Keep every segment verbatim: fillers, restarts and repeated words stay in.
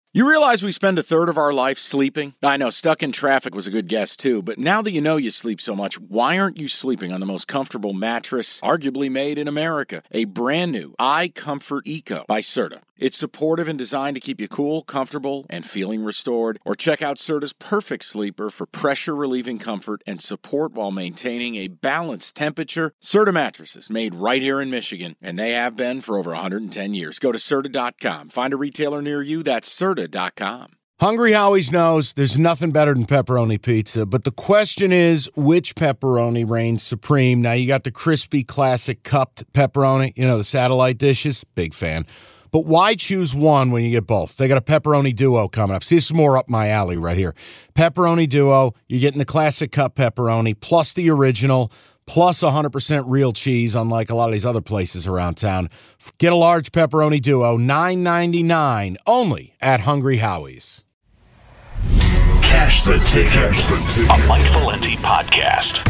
You realize we spend a third of our life sleeping? I know, stuck in traffic was a good guess too, but now that you know you sleep so much, why aren't you sleeping on the most comfortable mattress arguably made in America? A brand new iComfort Eco by Serta. It's supportive and designed to keep you cool, comfortable, and feeling restored. Or check out Serta's Perfect Sleeper for pressure-relieving comfort and support while maintaining a balanced temperature. Serta mattresses, made right here in Michigan, and they have been for over one hundred ten years. Go to Serta dot com. Find a retailer near you. That's Serta dot com. Hungry Howie's knows there's nothing better than pepperoni pizza, but the question is, which pepperoni reigns supreme? Now, you got the crispy, classic cupped pepperoni, you know, the satellite dishes. Big fan. But why choose one when you get both? They got a pepperoni duo coming up. See, this is more up my alley right here. Pepperoni duo, you're getting the classic cup pepperoni, plus the original, plus one hundred percent real cheese, unlike a lot of these other places around town. Get a large pepperoni duo, nine ninety-nine, only at Hungry Howie's. Cash the Ticket, a Mike Valenti podcast.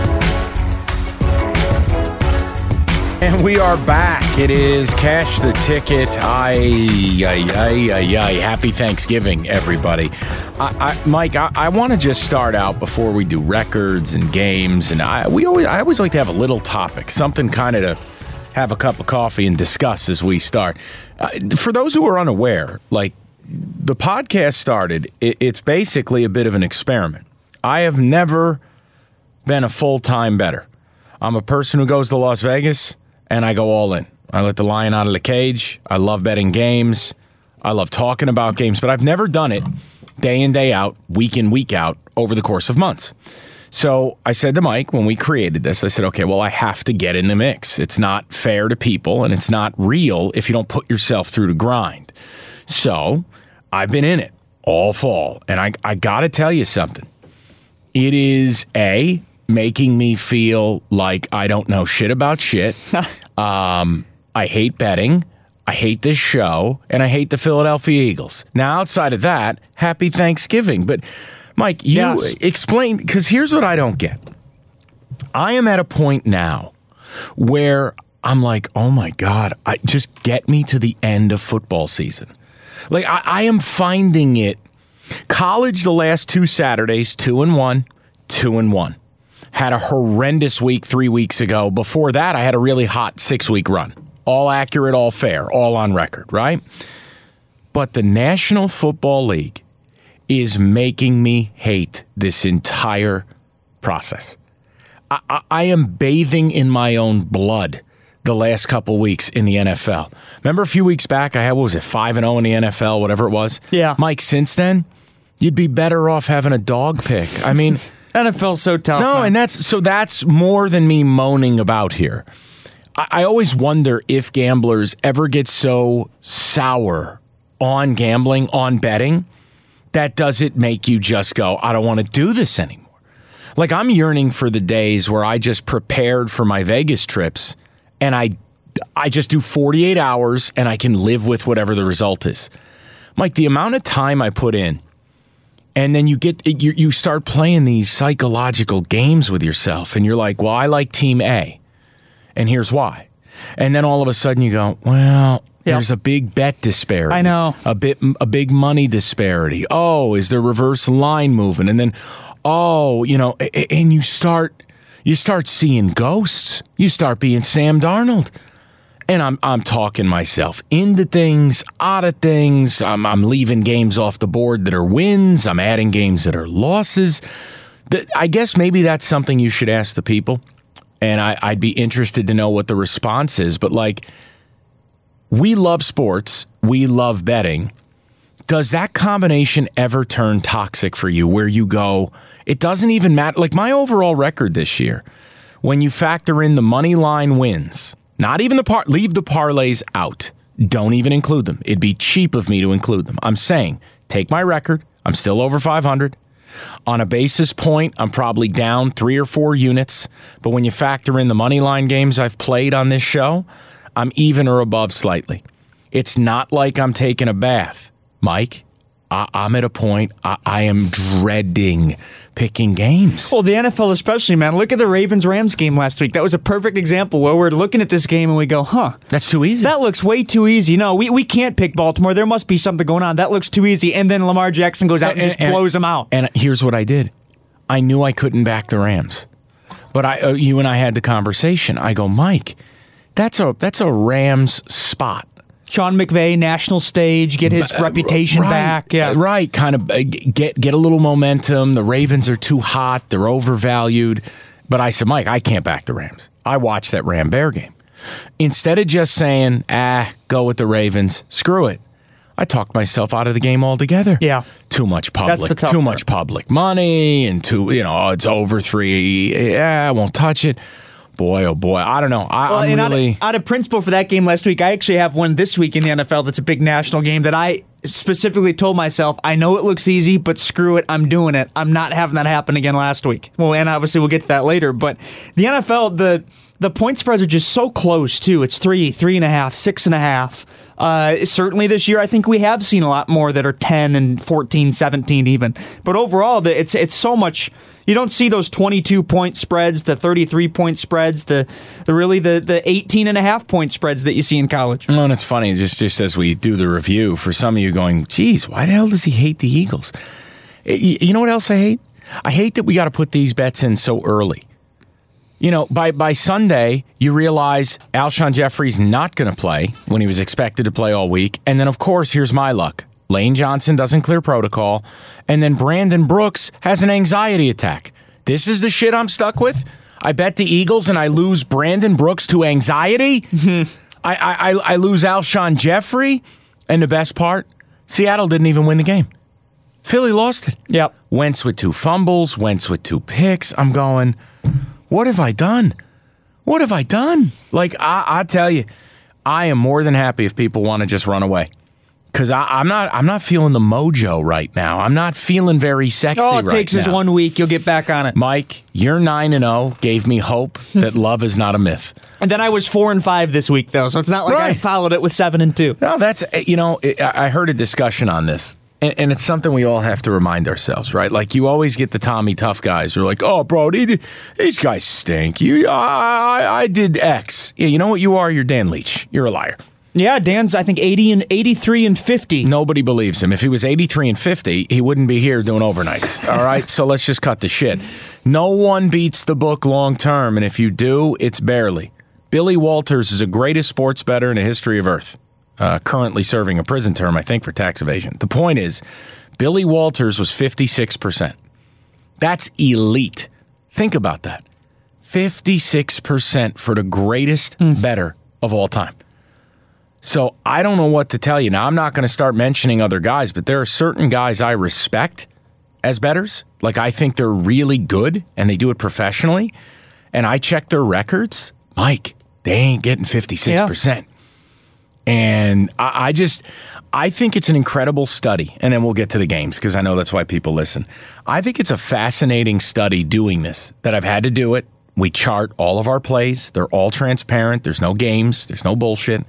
And we are back. It is Cash the Ticket. Ay, ay, ay, ay, ay. Happy Thanksgiving, everybody. I, I, Mike, I, I want to just start out before we do records and games. And I, we always, I always like to have a little topic, something kind of to have a cup of coffee and discuss as we start. Uh, for those who are unaware, like the podcast started, it, it's basically a bit of an experiment. I have never been a full-time bettor. I'm a person who goes to Las Vegas and I go all in. I let the lion out of the cage. I love betting games. I love talking about games, but I've never done it day in, day out, week in, week out over the course of months. So I said to Mike when we created this, I said, okay, well, I have to get in the mix. It's not fair to people and it's not real if you don't put yourself through the grind. So I've been in it all fall. And I, I got to tell you something. It is A, making me feel like I don't know shit about shit. um, I hate betting. I hate this show. And I hate the Philadelphia Eagles. Now, outside of that, happy Thanksgiving. But, Mike, you yes. explain, because here's what I don't get. I am at a point now where I'm like, oh, my God, I, just get me to the end of football season. Like, I, I am finding it. College the last two Saturdays, two and one, two and one. Had a horrendous week three weeks ago. Before that, I had a really hot six-week run. All accurate, all fair, all on record, right? But the National Football League is making me hate this entire process. I, I, I am bathing in my own blood the last couple weeks in the N F L. Remember a few weeks back, I had, what was it, five and oh in the N F L, whatever it was? Yeah. Mike, since then, you'd be better off having a dog pick. I mean... N F L's so tough. No, man. and that's so that's more than me moaning about here. I, I always wonder if gamblers ever get so sour on gambling, on betting, that does it make you just go, I don't want to do this anymore. Like I'm yearning for the days where I just prepared for my Vegas trips and I I just do forty-eight hours and I can live with whatever the result is. Mike, the amount of time I put in, and then you get you, you start playing these psychological games with yourself, and you're like, well, I like team A, and here's why. And then all of a sudden you go, well, yep. there's a big bet disparity. I know. A bit a big money disparity. Oh, is there reverse line moving? And then, oh, you know, and you start you start seeing ghosts. You start being Sam Darnold. And I'm I'm talking myself into things, out of things. I'm I'm leaving games off the board that are wins. I'm adding games that are losses. I guess maybe that's something you should ask the people. And I, I'd be interested to know what the response is. But like, we love sports. We love betting. Does that combination ever turn toxic for you where you go, it doesn't even matter? Like my overall record this year, when you factor in the money line wins, not even the par, leave the parlays out. Don't even include them. It'd be cheap of me to include them. I'm saying, take my record. I'm still over five hundred. On a basis point, I'm probably down three or four units. But when you factor in the money line games I've played on this show, I'm even or above slightly. It's not like I'm taking a bath, Mike. I, I'm at a point I, I am dreading picking games. Well, the N F L especially, man. Look at the Ravens-Rams game last week. That was a perfect example where we're looking at this game and we go, huh. That's too easy. That looks way too easy. No, we, we can't pick Baltimore. There must be something going on. That looks too easy. And then Lamar Jackson goes out and, and just and, blows them out. And here's what I did. I knew I couldn't back the Rams. But I, uh, you and I had the conversation. I go, Mike, that's a that's a Rams spot. Sean McVay, national stage, get his uh, reputation right, back. Yeah, right. Kind of uh, get get a little momentum. The Ravens are too hot. They're overvalued. But I said, Mike, I can't back the Rams. I watched that Ram Bear game. Instead of just saying, ah, go with the Ravens, screw it. I talked myself out of the game altogether. Yeah. Too much public. That's the tough too part. much public money and too, you know, it's over three. Yeah, I won't touch it. Boy, oh boy. I don't know. I, well, I'm and really... Out of, out of principle for that game last week, I actually have one this week in the N F L that's a big national game that I specifically told myself, I know it looks easy, but screw it, I'm doing it. I'm not having that happen again last week. Well, and obviously we'll get to that later, but the N F L, the the point spreads are just so close, too. It's three, three and a half, six and a half. Uh, certainly this year, I think we have seen a lot more that are ten and fourteen, seventeen even. But overall, it's it's so much... You don't see those twenty-two point spreads, the thirty-three point spreads, the the really the, the eighteen and a half point spreads that you see in college. Well, and it's funny, just, just as we do the review, for some of you going, geez, why the hell does he hate the Eagles? You know what else I hate? I hate that we got to put these bets in so early. You know, by, by Sunday, you realize Alshon Jeffrey's not going to play when he was expected to play all week. And then, of course, here's my luck. Lane Johnson doesn't clear protocol. And then Brandon Brooks has an anxiety attack. This is the shit I'm stuck with? I bet the Eagles and I lose Brandon Brooks to anxiety? Mm-hmm. I, I, I lose Alshon Jeffrey? And the best part, Seattle didn't even win the game. Philly lost it. Yep. Wentz with two fumbles, Wentz with two picks. I'm going... What have I done? What have I done? Like, I, I tell you, I am more than happy if people want to just run away. Because I'm not I'm not feeling the mojo right now. I'm not feeling very sexy right now. All it takes is one week. You'll get back on it. Mike, your nine and oh gave me hope that love is not a myth. And then I was four and five this week, though, so it's not like right. I followed it with seven and two. No, that's, you know, I heard a discussion on this. And it's something we all have to remind ourselves, right? Like, you always get the Tommy Tough guys who are like, oh, bro, these guys stink. You, I, I did X. Yeah, you know what you are? You're Dan Leach. You're a liar. Yeah, Dan's, I think, eighty and eighty-three and fifty. Nobody believes him. If he was eighty-three and fifty, he wouldn't be here doing overnights. All right? So let's just cut the shit. No one beats the book long term, and if you do, it's barely. Billy Walters is the greatest sports bettor in the history of Earth. Uh, currently serving a prison term, I think, for tax evasion. The point is, Billy Walters was fifty-six percent. That's elite. Think about that. fifty-six percent for the greatest mm. bettor of all time. So I don't know what to tell you. Now, I'm not going to start mentioning other guys, but there are certain guys I respect as bettors. Like, I think they're really good, and they do it professionally. And I check their records. Mike, they ain't getting fifty-six percent. Yeah. And I, I just, I think it's an incredible study. And then we'll get to the games because I know that's why people listen. I think it's a fascinating study doing this, that I've had to do it. We chart all of our plays. They're all transparent. There's no games. There's no bullshit.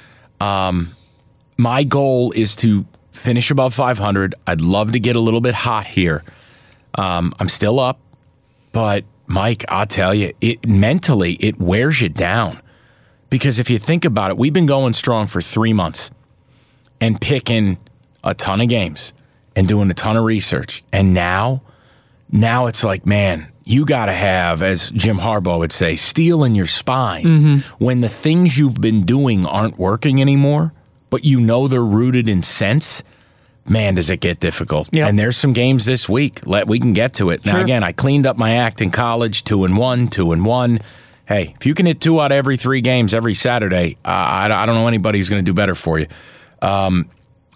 Um, my goal is to finish above five hundred. I'd love to get a little bit hot here. Um, I'm still up. But, Mike, I'll tell you, it mentally, it wears you down. Because if you think about it, we've been going strong for three months and picking a ton of games and doing a ton of research. And now, now it's like, man, you got to have, as Jim Harbaugh would say, steel in your spine. Mm-hmm. When the things you've been doing aren't working anymore, but you know they're rooted in sense, man, does it get difficult. Yep. And there's some games this week. Let We can get to it. Sure. Now, again, I cleaned up my act in college, two and one, two and one. Hey, if you can hit two out of every three games every Saturday, uh, I, I don't know anybody who's going to do better for you. Um,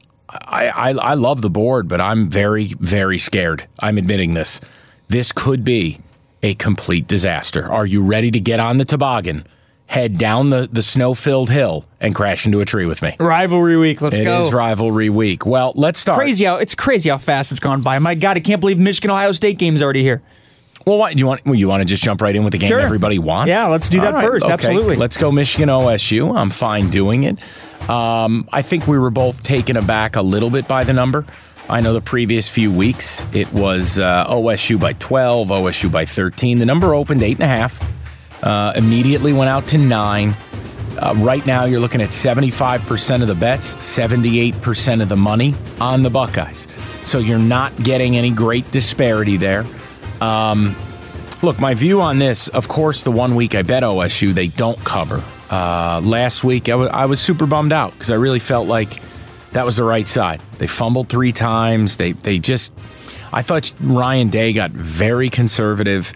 I, I I love the board, but I'm very, very scared. I'm admitting this. This could be a complete disaster. Are you ready to get on the toboggan, head down the, the snow-filled hill, and crash into a tree with me? Rivalry week. Let's it go. It is rivalry week. Well, let's start. Crazy how, it's crazy how fast it's gone by. My God, I can't believe Michigan-Ohio State game's already here. Well, what, you want well, you want to just jump right in with the game sure. everybody wants? Yeah, let's do that right, first. Okay. Absolutely. Let's go Michigan O S U. I'm fine doing it. Um, I think we were both taken aback a little bit by the number. I know the previous few weeks it was uh, O S U by twelve, O S U by thirteen. The number opened eight and a half. Uh, immediately went out to nine. Uh, right now, you're looking at seventy-five percent of the bets, seventy-eight percent of the money on the Buckeyes. So you're not getting any great disparity there. Um, look, my view on this, of course, the one week I bet O S U, they don't cover. Uh, last week, I, w- I was super bummed out because I really felt like that was the right side. They fumbled three times. They they just, I thought Ryan Day got very conservative.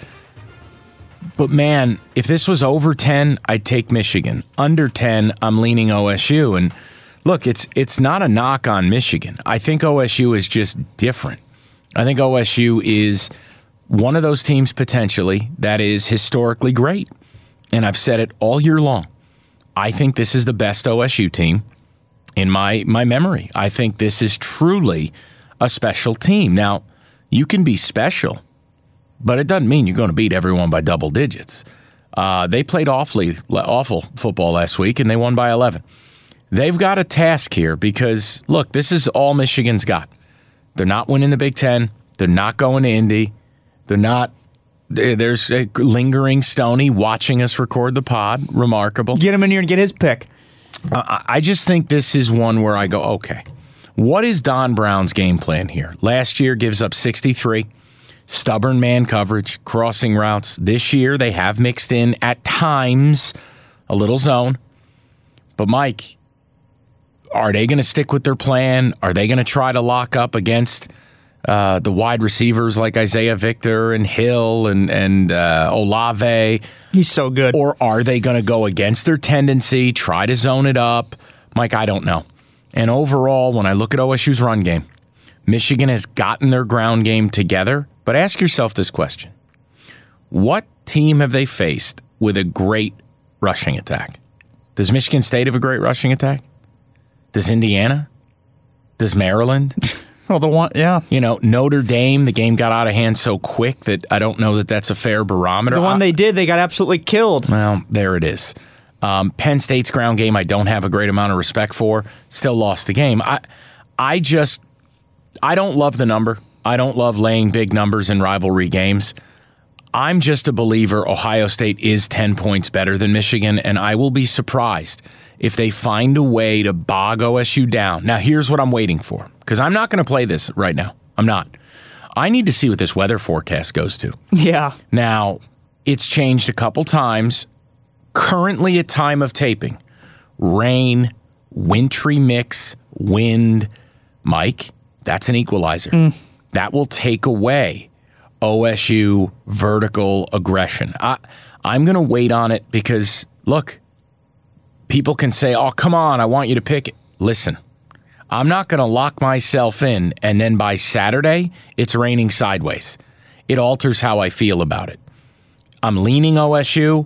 But man, if this was over ten, I'd take Michigan. Under ten, I'm leaning O S U. And look, it's it's not a knock on Michigan. I think O S U is just different. I think O S U is one of those teams potentially that is historically great. And I've said it all year long. I think this is the best O S U team in my my memory. I think this is truly a special team. Now, you can be special, but it doesn't mean you're going to beat everyone by double digits. Uh, they played awfully awful football last week, and they won by eleven. They've got a task here because, look, this is all Michigan's got. They're not winning the Big Ten. They're not going to Indy. They're not. There's a lingering Stoney watching us record the pod. Remarkable. Get him in here and get his pick. Uh, I just think this is one where I go, okay, what is Don Brown's game plan here? Last year gives up sixty-three. Stubborn man coverage, crossing routes. This year they have mixed in, at times, a little zone. But, Mike, are they going to stick with their plan? Are they going to try to lock up against uh, the wide receivers like Isaiah Victor and Hill and, and uh, Olave? He's so good. Or are they going to go against their tendency, try to zone it up? Mike, I don't know. And overall, when I look at O S U's run game, Michigan has gotten their ground game together. But ask yourself this question. What team have they faced with a great rushing attack? Does Michigan State have a great rushing attack? Does Indiana? Does Maryland? Well, the one, yeah. You know, Notre Dame, the game got out of hand so quick that I don't know that that's a fair barometer. The one I, they did, they got absolutely killed. Well, there it is. Um, Penn State's ground game, I don't have a great amount of respect for. Still lost the game. I, I just, I don't love the number. I don't love laying big numbers in rivalry games. I'm just a believer Ohio State is ten points better than Michigan, and I will be surprised if they find a way to bog O S U down. Now, here's what I'm waiting for, because I'm not going to play this right now. I'm not. I need to see what this weather forecast goes to. Yeah. Now, it's changed a couple times. Currently, at time of taping, rain, wintry mix, wind. Mike, that's an equalizer. Mm. That will take away O S U vertical aggression. I, I'm going to wait on it because, look, people can say, oh, come on, I want you to pick it. Listen, I'm not going to lock myself in, and then by Saturday, it's raining sideways. It alters how I feel about it. I'm leaning O S U.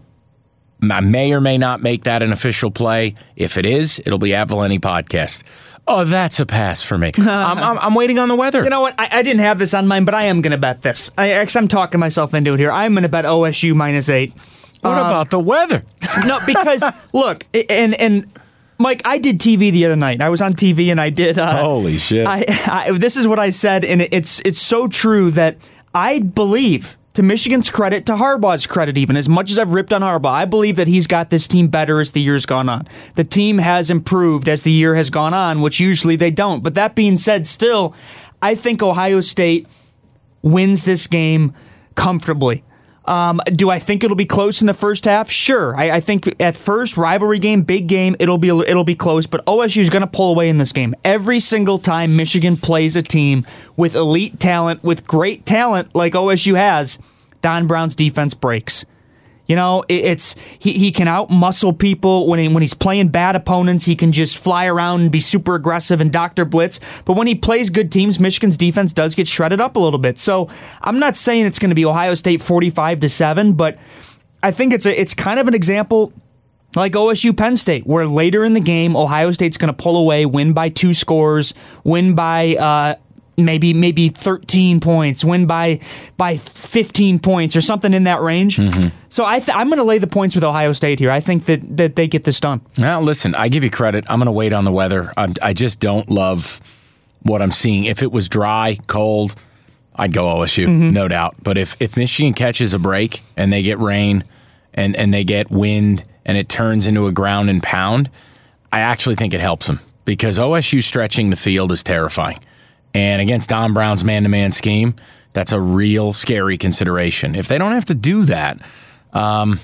I may or may not make that an official play. If it is, it'll be at Valenti Podcast. Oh, that's a pass for me. I'm, I'm, I'm waiting on the weather. You know what? I, I didn't have this on mine, but I am going to bet this. I, actually, I'm talking myself into it here. I'm going to bet O S U minus eight. What um, about the weather? No, because, look, and and Mike, I did T V the other night. I was on T V and I did. Uh, Holy shit. I, I, this is what I said, and it's it's so true that I believe, to Michigan's credit, to Harbaugh's credit even, as much as I've ripped on Harbaugh, I believe that he's got this team better as the year's gone on. The team has improved as the year has gone on, which usually they don't. But that being said, still, I think Ohio State wins this game comfortably. Um, do I think it'll be close in the first half? Sure. I, I think at first, rivalry game, big game, it'll be it'll be close, but O S U is going to pull away in this game. Every single time Michigan plays a team with elite talent, with great talent like O S U has, Don Brown's defense breaks. You know, it, it's he, he can out-muscle people. When, he, when he's playing bad opponents, he can just fly around and be super aggressive and Doctor Blitz. But when he plays good teams, Michigan's defense does get shredded up a little bit. So I'm not saying it's going to be Ohio State forty-five to seven, but I think it's a it's kind of an example like O S U Penn State, where later in the game, Ohio State's going to pull away, win by two scores, win by uh, maybe maybe thirteen points, win by by fifteen points or something in that range. Mm-hmm. So I th- I'm going to lay the points with Ohio State here. I think that, that they get this done. Now, listen, I give you credit. I'm going to wait on the weather. I'm, I just don't love what I'm seeing. If it was dry, cold, I'd go O S U, mm-hmm. no doubt. But if, if Michigan catches a break and they get rain and, and they get wind and it turns into a ground and pound, I actually think it helps them because O S U stretching the field is terrifying. And against Don Brown's man-to-man scheme, that's a real scary consideration. If they don't have to do that, um,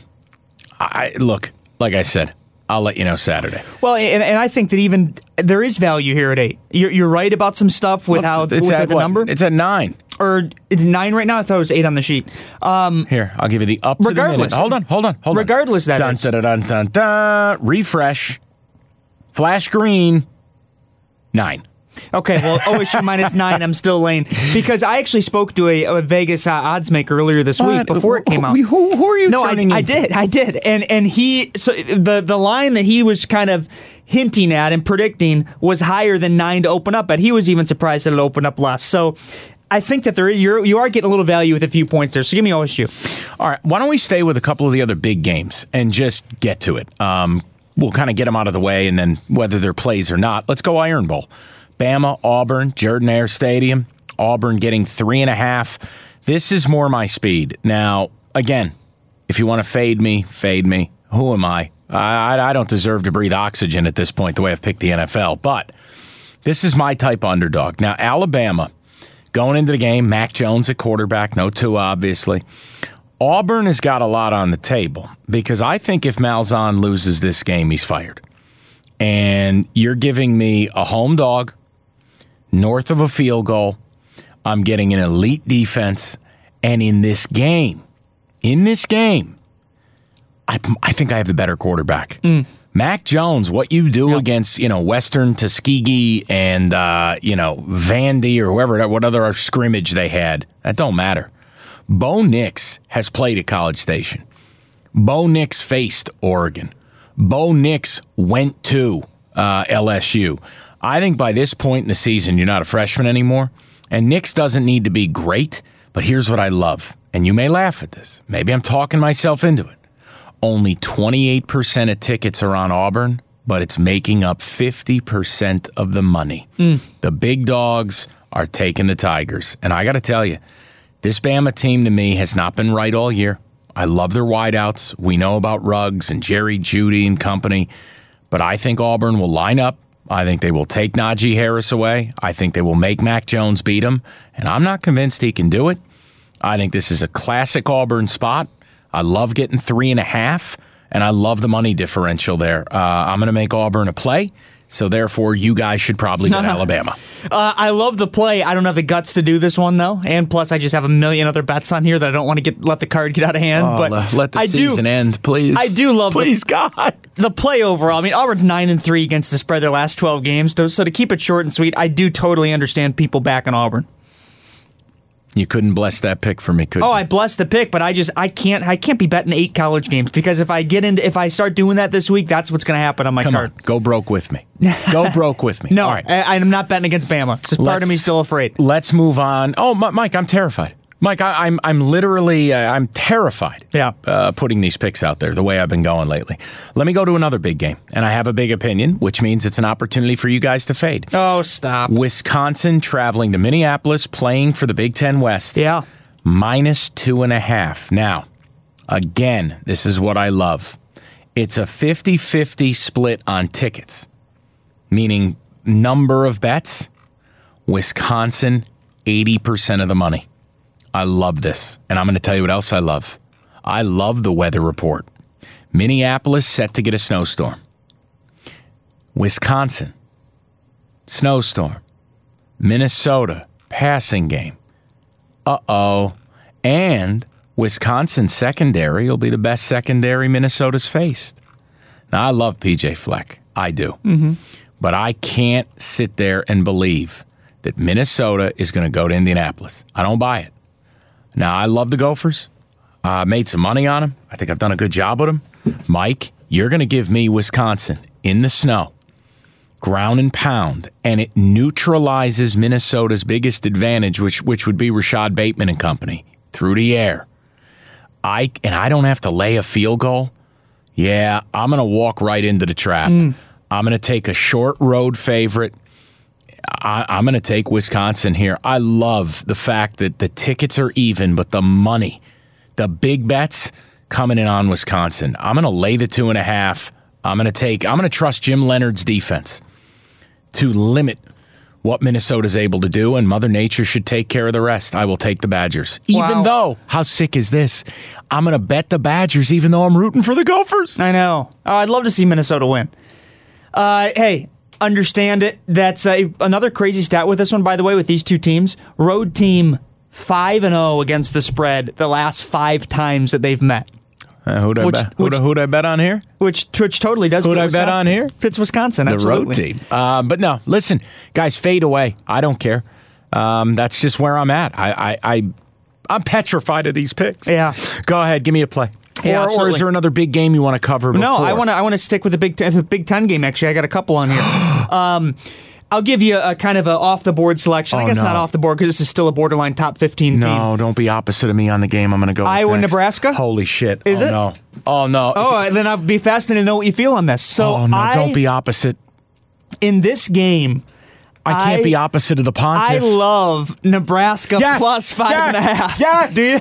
I look, like I said, I'll let you know Saturday. Well, and, and I think that even there is value here at eight. You're, you're right about some stuff with well, how it's with at the what? number. It's at nine. Or it's nine right now? I thought it was eight on the sheet. Um, here, I'll give you the up to regardless, the minute. Hold on, hold on, hold regardless on. Regardless, that dun, is. Dun, dun, dun, dun, dun. Refresh. Flash green. Nine. Okay, well, O S U minus nine, I'm still laying. Because I actually spoke to a, a Vegas uh, odds maker earlier this week what? before it came out. Who, who are you no, turning I, I into? did, I did. And and he, so the, the line that he was kind of hinting at and predicting was higher than nine to open up at. He was even surprised that it opened up less. So I think that there you're, you are getting a little value with a few points there. So give me O S U. All right, why don't we stay with a couple of the other big games and just get to it? Um, we'll kind of get them out of the way, and then whether they're plays or not, let's go Iron Bowl. Bama, Auburn, Jordan-Hare Stadium. Auburn getting three and a half. This is more my speed. Now, again, if you want to fade me, fade me. Who am I? I, I don't deserve to breathe oxygen at this point, the way I've picked the N F L. But this is my type of underdog. Now, Alabama, going into the game, Mac Jones at quarterback, no Tua, obviously. Auburn has got a lot on the table because I think if Malzahn loses this game, he's fired. And you're giving me a home dog, north of a field goal. I'm getting an elite defense. And in this game, in this game, I, I think I have the better quarterback. Mm. Mac Jones, what you do yep. against, you know, Western Tuskegee and, uh, you know, Vandy or whoever, what other scrimmage they had, that don't matter. Bo Nix has played at College Station. Bo Nix faced Oregon. Bo Nix went to uh, L S U. I think by this point in the season, you're not a freshman anymore. And Nix doesn't need to be great, but here's what I love. And you may laugh at this. Maybe I'm talking myself into it. Only twenty-eight percent of tickets are on Auburn, but it's making up fifty percent of the money. Mm. The big dogs are taking the Tigers. And I got to tell you, this Bama team to me has not been right all year. I love their wideouts. We know about Ruggs and Jerry Jeudy and company. But I think Auburn will line up. I think they will take Najee Harris away. I think they will make Mac Jones beat him. And I'm not convinced he can do it. I think this is a classic Auburn spot. I love getting three and a half, and I love the money differential there. Uh, I'm going to make Auburn a play. So, therefore, you guys should probably get Alabama. Uh, I love the play. I don't have the guts to do this one, though. And plus, I just have a million other bets on here that I don't want to get let the card get out of hand. Oh, but let the I season do, end, please. I do love Please, the, God. The play overall. I mean, Auburn's nine and three against the spread their last twelve games. So, to keep it short and sweet, I do totally understand people back on Auburn. You couldn't bless that pick for me, could oh, you? Oh, I blessed the pick, but I just I can't I can't be betting eight college games because if I get into if I start doing that this week, that's what's going to happen on my Come card. On, go broke with me. Go broke with me. No, All right. I, I'm not betting against Bama. Just part of me still afraid. Let's move on. Oh, Mike, I'm terrified. Mike, I, I'm I'm literally uh, I'm terrified. Yeah. Uh, putting these picks out there the way I've been going lately. Let me go to another big game, and I have a big opinion, which means it's an opportunity for you guys to fade. Oh, stop! Wisconsin traveling to Minneapolis, playing for the Big Ten West. Yeah. Minus two and a half. Now, again, this is what I love. It's a fifty-fifty split on tickets, meaning number of bets. Wisconsin, eighty percent of the money. I love this. And I'm going to tell you what else I love. I love the weather report. Minneapolis set to get a snowstorm. Wisconsin, snowstorm. Minnesota, passing game. Uh-oh. And Wisconsin secondary will be the best secondary Minnesota's faced. Now, I love P J Fleck. I do. Mm-hmm. But I can't sit there and believe that Minnesota is going to go to Indianapolis. I don't buy it. Now, I love the Gophers. I uh, made some money on them. I think I've done a good job with them. Mike, you're going to give me Wisconsin in the snow, ground and pound, and it neutralizes Minnesota's biggest advantage, which which would be Rashad Bateman and company, through the air. I and I don't have to lay a field goal. Yeah, I'm going to walk right into the trap. Mm. I'm going to take a short road favorite. I, I'm going to take Wisconsin here. I love the fact that the tickets are even, but the money, the big bets coming in on Wisconsin. I'm going to lay the two and a half. I'm going to take, I'm going to trust Jim Leonard's defense to limit what Minnesota's able to do, and Mother Nature should take care of the rest. I will take the Badgers. Even Wow. though, how sick is this? I'm going to bet the Badgers even though I'm rooting for the Gophers. I know. Oh, I'd love to see Minnesota win. Uh, hey, understand it. That's uh, another crazy stat with this one, by the way, with these two teams. Road team five and oh against the spread the last five times that they've met. Uh, who'd, I Which- bet, who'd, I- which- who'd I bet on here? Which which totally does. Who'd fit I bet Wisconsin. on here? Fits Wisconsin, The absolutely. road team. Uh, but no, listen, guys, fade away. I don't care. Um, that's just where I'm at. I, I, I, I'm petrified of these picks. Yeah. Go ahead, give me a play. Yeah, or, or absolutely. is there another big game you want to cover before? No, I want to. I want to stick with the Big Ten, the Big Ten game. Actually, I got a couple on here. um, I'll give you a, a kind of a off the board selection. I Oh, guess no. not off the board because this is still a borderline top fifteen team. No, don't be opposite of me on the game. I'm going to go with Iowa, next. Nebraska? Holy shit. Is oh, it? no. Oh, no. Oh, then I'll be fascinated to know what you feel on this. So oh, no. I, don't be opposite. in this game. I can't I- be opposite of the Pontiff. I love Nebraska Yes! plus five Yes! and a half. Yes! Do you?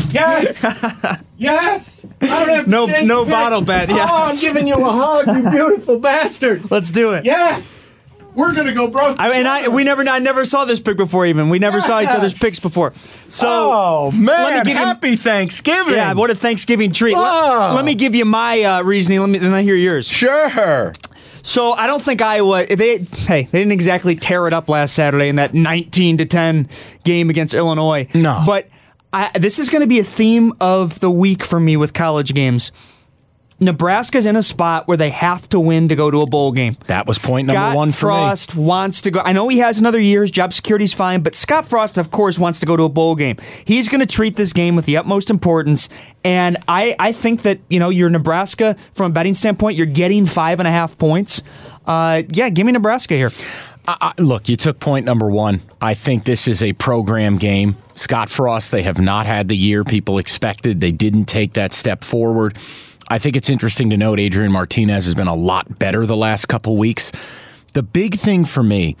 Yes! Yes! I don't have to No- change no the pick. bottle bet, yes. Oh, I'm giving you a hug, you beautiful bastard. Let's do it. Yes! We're going to go broke. I, and I, we never, I never saw this pick before. Even we never saw each other's Yes. picks before. So, oh, man. let me give you- Happy Thanksgiving. yeah, what a Thanksgiving treat. Let, Oh. let me give you my uh, reasoning. Let me, then I hear yours. Sure. So I don't think Iowa. They hey, they didn't exactly tear it up last Saturday in that nineteen to ten game against Illinois. No. but I, this is going to be a theme of the week for me with college games. Nebraska's in a spot where they have to win to go to a bowl game. That was point number Scott one for Frost wants to go. I know he has another year. His job security's fine, but Scott Frost, of course, wants to go to a bowl game. He's going to treat this game with the utmost importance, and I, I think that you know you're Nebraska from a betting standpoint. You're getting five and a half points. Uh, yeah, give me Nebraska here. I, I, look, you took point number one. I think this is a program game. Scott Frost, they have not had the year people expected. They didn't take that step forward. I think it's interesting to note Adrian Martinez has been a lot better the last couple weeks. The big thing for me,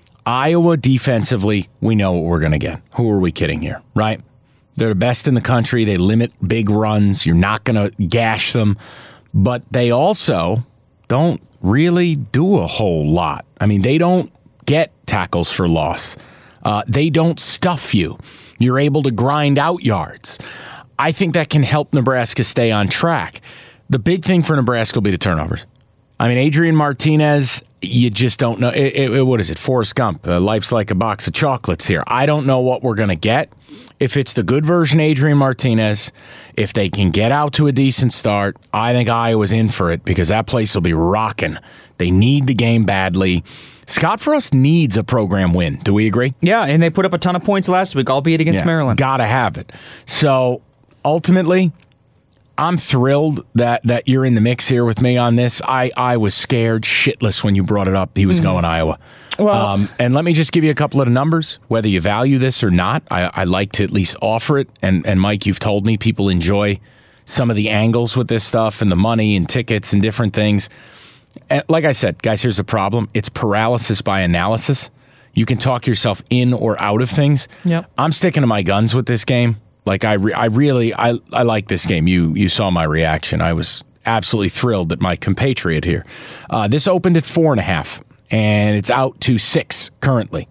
Iowa defensively, we know what we're going to get. Who are we kidding here, right? They're the best in the country. They limit big runs. You're not going to gash them. But they also don't really do a whole lot. I mean, they don't get tackles for loss. Uh, they don't stuff you. You're able to grind out yards. I think that can help Nebraska stay on track. The big thing for Nebraska will be the turnovers. I mean, Adrian Martinez, you just don't know. It, it, what is it? Forrest Gump. Uh, life's like a box of chocolates here. I don't know what we're going to get. If it's the good version Adrian Martinez, if they can get out to a decent start, I think Iowa's in for it because that place will be rocking. They need the game badly. Scott Frost needs a program win. Do we agree? Yeah, and they put up a ton of points last week, albeit against Maryland. Gotta have it. So ultimately, I'm thrilled that that you're in the mix here with me on this. I, I was scared shitless when you brought it up. He was mm-hmm. going Iowa. Well, um, and let me just give you a couple of numbers, whether you value this or not. I, I like to at least offer it. And, and Mike, you've told me people enjoy some of the angles with this stuff and the money and tickets and different things. And like I said, guys, here's the problem. It's paralysis by analysis. You can talk yourself in or out of things. Yep. I'm sticking to my guns with this game. Like I, re- I really, I, I like this game. You, you saw my reaction. I was absolutely thrilled at my compatriot here. Uh, this opened at four and a half, and it's out to six currently.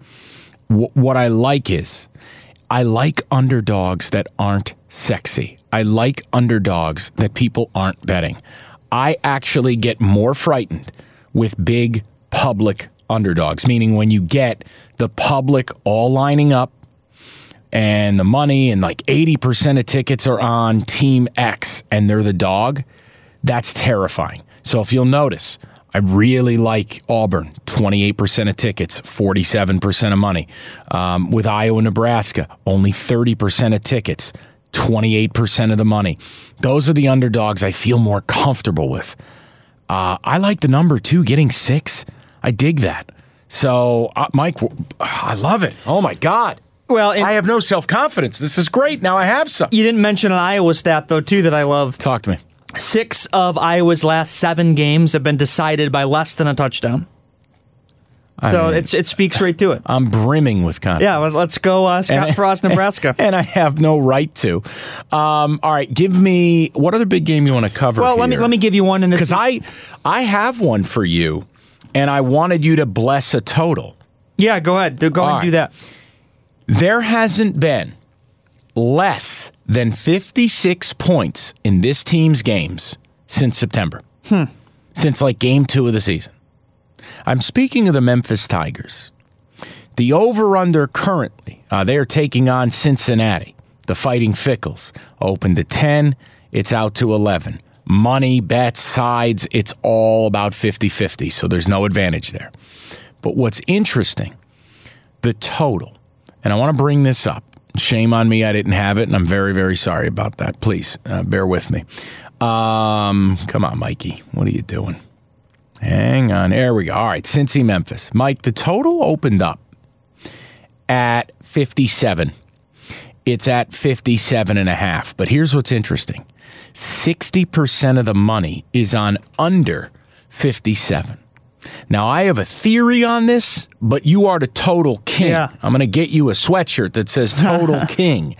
W- what I like is, I like underdogs that aren't sexy. I like underdogs that people aren't betting. I actually get more frightened with big public underdogs, meaning when you get the public all lining up and the money and like eighty percent of tickets are on Team X and they're the dog, that's terrifying. So if you'll notice, I really like Auburn, twenty-eight percent of tickets, forty-seven percent of money. Um, with Iowa, Nebraska, only thirty percent of tickets, twenty-eight percent of the money. Those are the underdogs I feel more comfortable with. Uh, I like the number two, getting six. I dig that. So, uh, Mike, I love it. Oh, my God. Well, I have no self-confidence. This is great. Now I have some. You didn't mention an Iowa stat, though, too, that I love. Talk to me. Six of Iowa's last seven games have been decided by less than a touchdown. I So mean, it's it speaks right to it. I'm brimming with confidence. Yeah, let's, let's go uh, Scott And- Frost, Nebraska. And I have no right to. Um, all right, give me what other big game you want to cover? Well, let me here? let me give you one in this. because I I have one for you, and I wanted you to bless a total. Yeah, go ahead. Go ahead All and do right. that. There hasn't been less than fifty-six points in this team's games since September. Hmm. Since like game two of the season. I'm speaking of the Memphis Tigers. The over-under currently, uh, they are taking on Cincinnati. The Fighting Fickles opened at ten. It's out to eleven. Money, bets, sides, it's all about fifty-fifty, so there's no advantage there. But what's interesting, the total, and I want to bring this up. Shame on me, I didn't have it, and I'm very, very sorry about that. Please, uh, bear with me. Um, come on, Mikey. What are you doing? Hang on. There we go. All right, Cincy, Memphis. Mike, the total opened up at fifty-seven. It's at fifty-seven and a half. But here's what's interesting. sixty percent of the money is on under fifty-seven. Now, I have a theory on this, but you are the total king. Yeah. I'm going to get you a sweatshirt that says total king.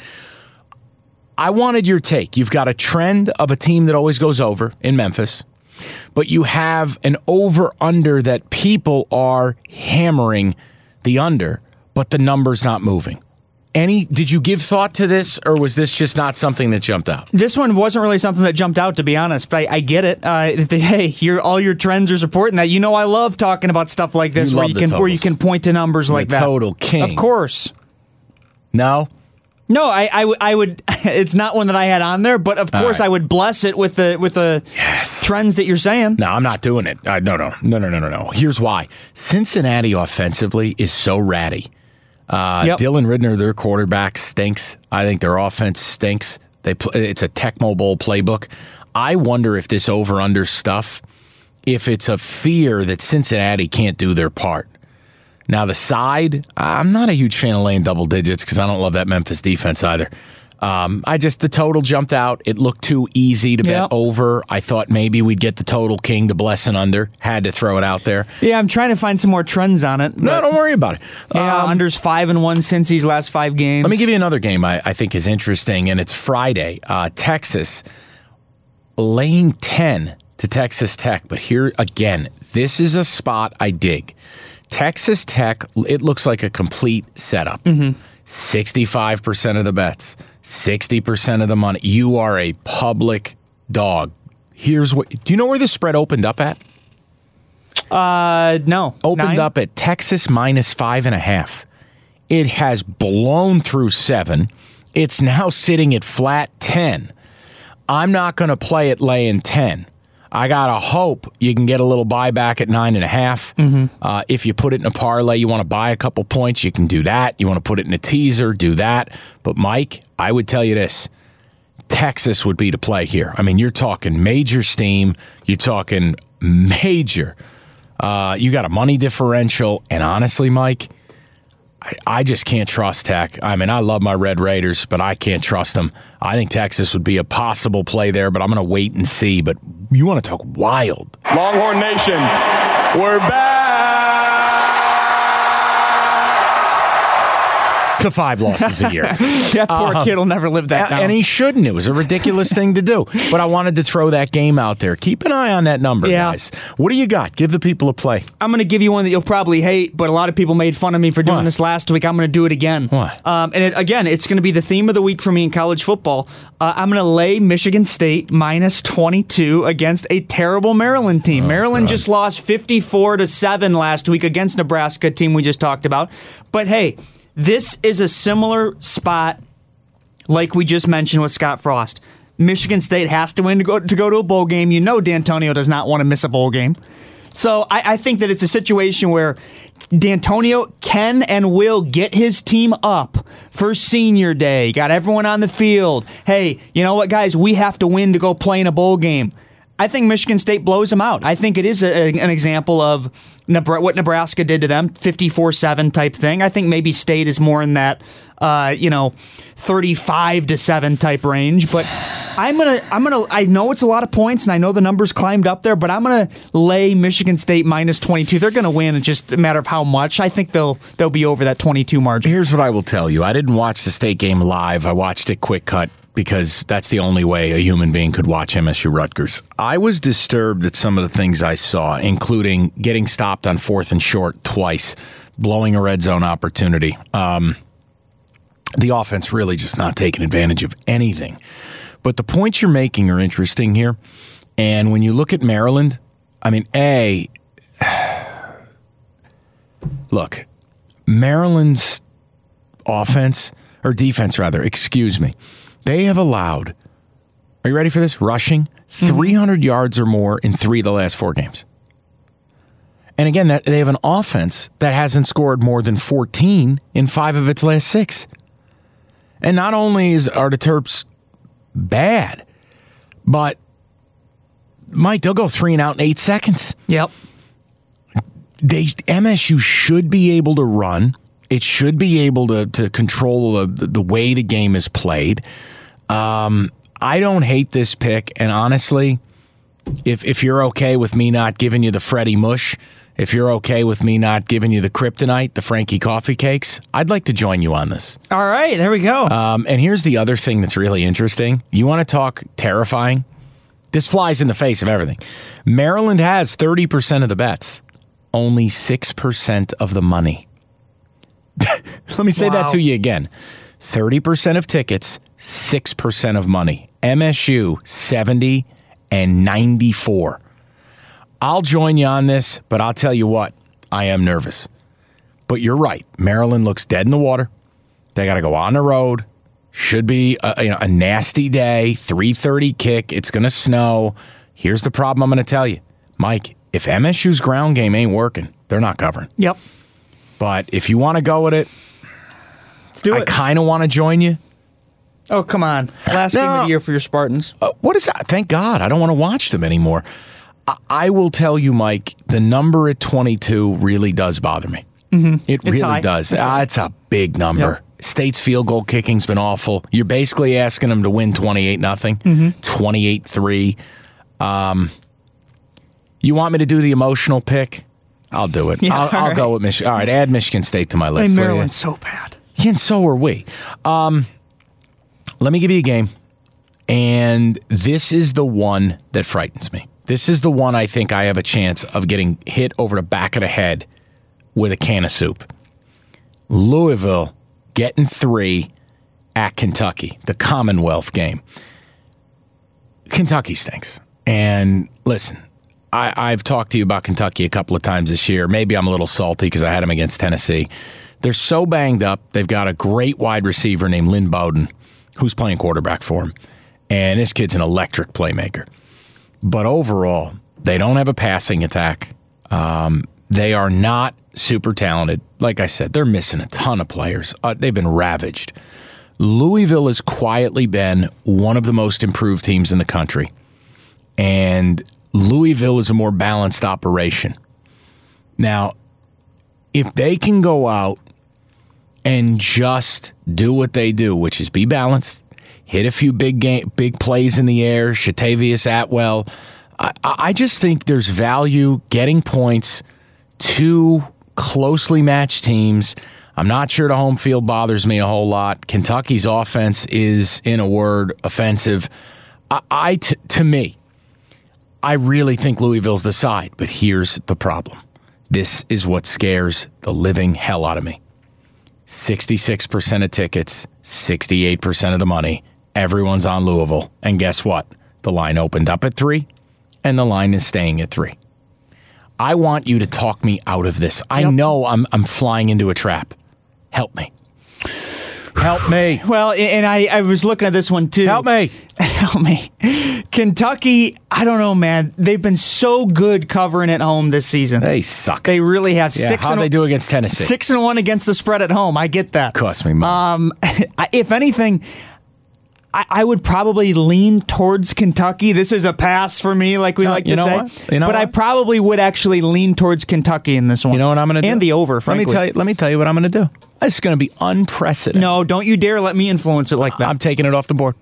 I wanted your take. You've got a trend of a team that always goes over in Memphis, but you have an over-under that people are hammering the under, but the number's not moving. Any? Did you give thought to this, or was this just not something that jumped out? This one wasn't really something that jumped out, to be honest, but I, I get it. Uh, the, hey, your all your trends are supporting that. You know, I love talking about stuff like this, You where love you the can where totals. you can point to numbers like the that. total king. Of course. No? No, I, I, w- I would. It's not one that I had on there, but of All course right. I would bless it with the with the Yes. trends that you're saying. No, I'm not doing it. Uh, no, no, no, no, no, no, no. Here's why. Cincinnati offensively is so ratty. Uh, Yep. Dylan Ridner, their quarterback, stinks. I think their offense stinks. They pl- It's a Tecmo Bowl playbook. I wonder if this over-under stuff, if it's a fear that Cincinnati can't do their part. Now, the side, I'm not a huge fan of laying double digits because I don't love that Memphis defense either. Um, I just, the total jumped out. It looked too easy to bet Yep. over. I thought maybe we'd get the total king to bless an under. Had to throw it out there. Yeah, I'm trying to find some more trends on it. No, but- don't worry about it. Yeah, Um, under's five and one since these last five games. Let me give you another game I, I think is interesting, and it's Friday. Uh, Texas laying ten to Texas Tech. But here again, this is a spot I dig. Texas Tech, it looks like a complete setup. Mm-hmm. sixty-five percent of the bets, sixty percent of the money. You are a public dog. Here's what, do you know where the spread opened up at? Uh, no. Opened Nine? up at Texas minus five and a half. It has blown through seven. It's now sitting at flat ten. I'm not going to play it laying ten. I got to hope you can get a little buyback at nine and a half. Mm-hmm. Uh, if you put it in a parlay, you want to buy a couple points, you can do that. You want to put it in a teaser, do that. But Mike, I would tell you this. Texas would be to play here. I mean, you're talking major steam. You're talking major. Uh, you got a money differential. And honestly, Mike, I, I just can't trust Tech. I mean, I love my Red Raiders, but I can't trust them. I think Texas would be a possible play there, but I'm going to wait and see. But you want to talk wild. Longhorn Nation, we're back. To five losses a year. That poor Uh, kid will never live that down. And he shouldn't. It was a ridiculous thing to do. But I wanted to throw that game out there. Keep an eye on that number, Yeah. guys. What do you got? Give the people a play. I'm going to give you one that you'll probably hate, but a lot of people made fun of me for doing What? this last week. I'm going to do it again. What? Um, and it, again, it's going to be the theme of the week for me in college football. Uh, I'm going to lay Michigan State minus twenty-two against a terrible Maryland team. Oh, Maryland God. just lost fifty-four to seven last week against Nebraska, team we just talked about. But hey, this is a similar spot like we just mentioned with Scott Frost. Michigan State has to win to go to, go to a bowl game. You know D'Antonio does not want to miss a bowl game. So I, I think that it's a situation where D'Antonio can and will get his team up for senior day. Got everyone on the field. Hey, you know what, guys? We have to win to go play in a bowl game. I think Michigan State blows them out. I think it is a, an example of Nebra- what Nebraska did to them, fifty-four seven type thing. I think maybe State is more in that, uh, you know, thirty-five to seven type range. But I'm gonna, I'm gonna, I know it's a lot of points, and I know the numbers climbed up there, but I'm gonna lay Michigan State minus twenty-two. They're gonna win. It's just a matter of how much. I think they'll they'll be over that twenty-two margin. Here's what I will tell you: I didn't watch the State game live. I watched it quick cut, because that's the only way a human being could watch M S U Rutgers. I was disturbed at some of the things I saw, including getting stopped on fourth and short twice, blowing a red zone opportunity. Um, the offense really just not taking advantage of anything. But the points you're making are interesting here. And when you look at Maryland, I mean, A, look, Maryland's offense, or defense rather, excuse me, they have allowed, are you ready for this? Rushing, three hundred yards or more in three of the last four games. And again, that they have an offense that hasn't scored more than fourteen in five of its last six. And not only is, are the Terps bad, but, Mike, they'll go three and out in eight seconds. Yep. They, M S U should be able to run. It should be able to to control the the way the game is played. Um, I don't hate this pick, and honestly, if if you're okay with me not giving you the Freddie Mush, if you're okay with me not giving you the kryptonite, the Frankie coffee cakes, I'd like to join you on this. All right, there we go. Um, and here's the other thing that's really interesting. You want to talk terrifying? This flies in the face of everything. Maryland has thirty percent of the bets, only six percent of the money. Let me say Wow. that to you again. thirty percent of tickets, six percent of money. M S U, seventy and ninety-four. I'll join you on this, but I'll tell you what, I am nervous. But you're right. Maryland looks dead in the water. They got to go on the road. Should be a, you know, a nasty day, three thirty kick. It's going to snow. Here's the problem I'm going to tell you. Mike, if M S U's ground game ain't working, they're not covering. Yep. But if you want to go with it, Let's do I it. kind of want to join you. Oh, come on. Last No. game of the year for your Spartans. Uh, what is that? Thank God. I don't want to watch them anymore. I, I will tell you, Mike, the number at twenty-two really does bother me. Mm-hmm. It It's really high. does. It's Ah, high. it's a big number. Yep. State's field goal kicking's been awful. You're basically asking them to win twenty-eight nothing, Mm-hmm. twenty-eight three. Um, you want me to do the emotional pick? I'll do it. Yeah, I'll, all I'll right. go with Michigan. All right, add Michigan State to my Hey, list. What do you- Maryland's so bad. Yeah, and so are we. Um, let me give you a game. And this is the one that frightens me. This is the one I think I have a chance of getting hit over the back of the head with a can of soup. Louisville getting three at Kentucky, the Commonwealth game. Kentucky stinks. And listen, I, I've talked to you about Kentucky a couple of times this year. Maybe I'm a little salty because I had them against Tennessee. They're so banged up. They've got a great wide receiver named Lynn Bowden, who's playing quarterback for him. And this kid's an electric playmaker. But overall, they don't have a passing attack. Um, they are not super talented. Like I said, they're missing a ton of players. Uh, they've been ravaged. Louisville has quietly been one of the most improved teams in the country. And Louisville is a more balanced operation. Now, if they can go out and just do what they do, which is be balanced, hit a few big game, big plays in the air, Shatavius Atwell, I, I just think there's value getting points, two closely matched teams. I'm not sure the home field bothers me a whole lot. Kentucky's offense is, in a word, offensive. I, I t- to me, I really think Louisville's the side, but here's the problem. This is what scares the living hell out of me. sixty-six percent of tickets, sixty-eight percent of the money. Everyone's on Louisville. And guess what? The line opened up at three, and the line is staying at three. I want you to talk me out of this. I Yep. know I'm I'm flying into a trap. Help me. Help me. Well, and I, I was looking at this one too. Help me. Help me. Kentucky, I don't know, man. They've been so good covering at home this season. They suck. They really have. yeah, six how'd and they do against Tennessee? Six and one against the spread at home. I get that. Cost me money. Um, I- if anything, I, I would probably lean towards Kentucky. This is a pass for me, like we No, like you to know say. what? You know but I what? probably would actually lean towards Kentucky in this one. You know what I'm going to do? And the over, frankly. Let me tell you, let me tell you what I'm going to do. It's going to be unprecedented. No, don't you dare let me influence it like that. I'm taking it off the board.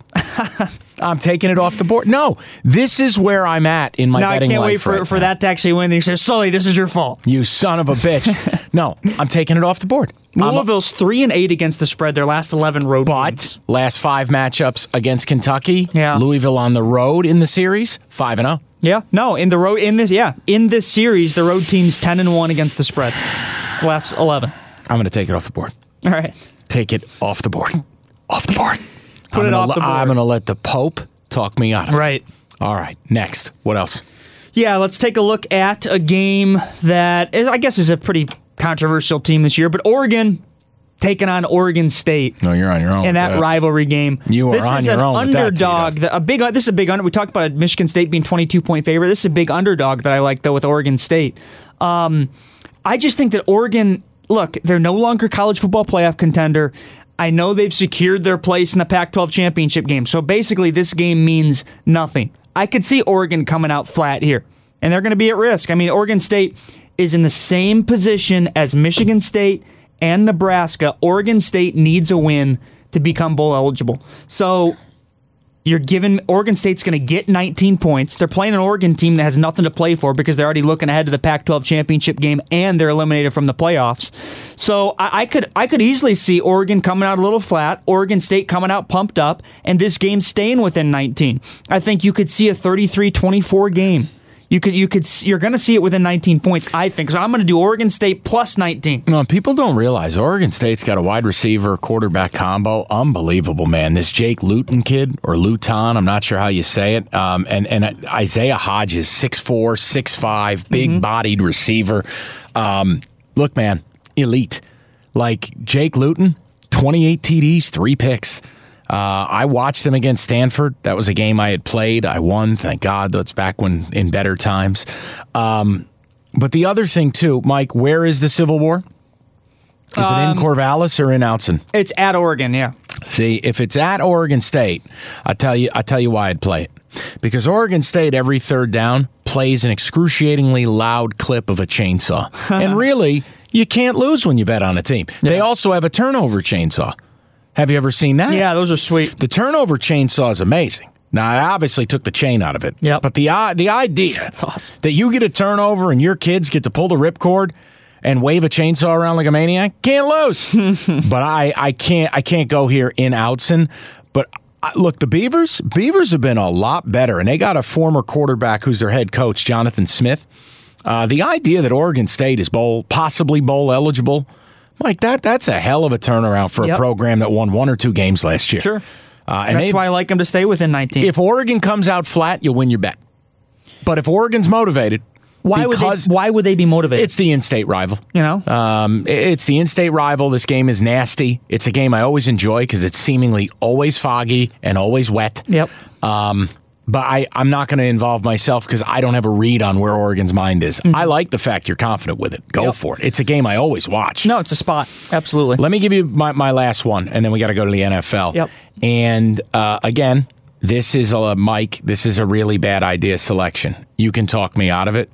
I'm taking it off the board. No, this is where I'm at in my no, I betting can't life wait for, right for now. that to actually win. Then you say, Sully, this is your fault. You son of a bitch. No, I'm taking it off the board. I'm a- Louisville's three and eight against the spread. Their last eleven road games. But last five matchups against Kentucky, Yeah. Louisville on the road in the series, five and oh. Yeah, no, in the road in this yeah in this series, the road team's ten and one against the spread. Last eleven. I'm going to take it off the board. All right, Take it off the board. Off the board. Put I'm it gonna off le- the board. I'm going to let the Pope talk me out of it. right. All right. Next. What else? Yeah, let's take a look at a game that is, I guess is a pretty controversial team this year, but Oregon taking on Oregon State. No, you're on your own. In with that rivalry game, You are this on is your an own with that, underdog. Tito. that- a big. This is a big under. We talked about Michigan State being twenty-two point favorite. This is a big underdog that I like though with Oregon State. Um, I just think that Oregon. Look, they're no longer college football playoff contender. I know they've secured their place in the Pac twelve championship game. So basically, this game means nothing. I could see Oregon coming out flat here, and they're going to be at risk. I mean, Oregon State is in the same position as Michigan State and Nebraska. Oregon State needs a win to become bowl eligible. So you're giving Oregon State's going to get nineteen points. They're playing an Oregon team that has nothing to play for because they're already looking ahead to the Pac twelve championship game and they're eliminated from the playoffs. So I, I could I could easily see Oregon coming out a little flat, Oregon State coming out pumped up, and this game staying within nineteen. I think you could see a thirty-three twenty-four game. You could you could you're going to see it within nineteen points, I think. So I'm going to do Oregon State plus nineteen. No, people don't realize Oregon State's got a wide receiver quarterback combo. Unbelievable, man. This Jake Luton kid, or Luton, I'm not sure how you say it. Um, and, and Isaiah Hodges, six four, six five, big-bodied receiver. Um, look, man, elite. Like Jake Luton, twenty-eight T Ds, three picks. Uh, I watched them against Stanford. That was a game I had played. I won, thank God. That's back when in better times. Um, but the other thing, too, Mike, where is the Civil War? Is it in Corvallis or in Outson? It's at Oregon, yeah. See, if it's at Oregon State, I tell you, I tell you why I'd play it. Because Oregon State every third down plays an excruciatingly loud clip of a chainsaw, and really, you can't lose when you bet on a team. They also have a turnover chainsaw. Have you ever seen that? Yeah, those are sweet. The turnover chainsaw is amazing. Now, I obviously took the chain out of it. Yep. But the uh, the idea That's awesome. that you get a turnover and your kids get to pull the ripcord and wave a chainsaw around like a maniac, can't lose. But I, I can't I can't go here in Outson. But uh, look, the Beavers, Beavers have been a lot better, and they got a former quarterback who's their head coach, Jonathan Smith. Uh, the idea that Oregon State is bowl possibly bowl eligible, Mike, that that's a hell of a turnaround for Yep. a program that won one or two games last year. Sure. Uh, and That's they- why I like them to stay within nineteen. if Oregon comes out flat, you'll win your bet. But if Oregon's motivated, why would because they, why would they be motivated? it's the in-state rival. you know, Um, it's the in-state rival. This game is nasty. It's a game I always enjoy because it's seemingly always foggy and always wet. Yep. Um, but I, I'm not going to involve myself because I don't have a read on where Oregon's mind is. I like the fact you're confident with it. Go Yep. for it. It's a game I always watch. no, it's a spot. Absolutely. Let me give you my, my last one, and then we got to go to the N F L. Yep. And uh, again, this is a Mike. This is a really bad idea selection. You can talk me out of it.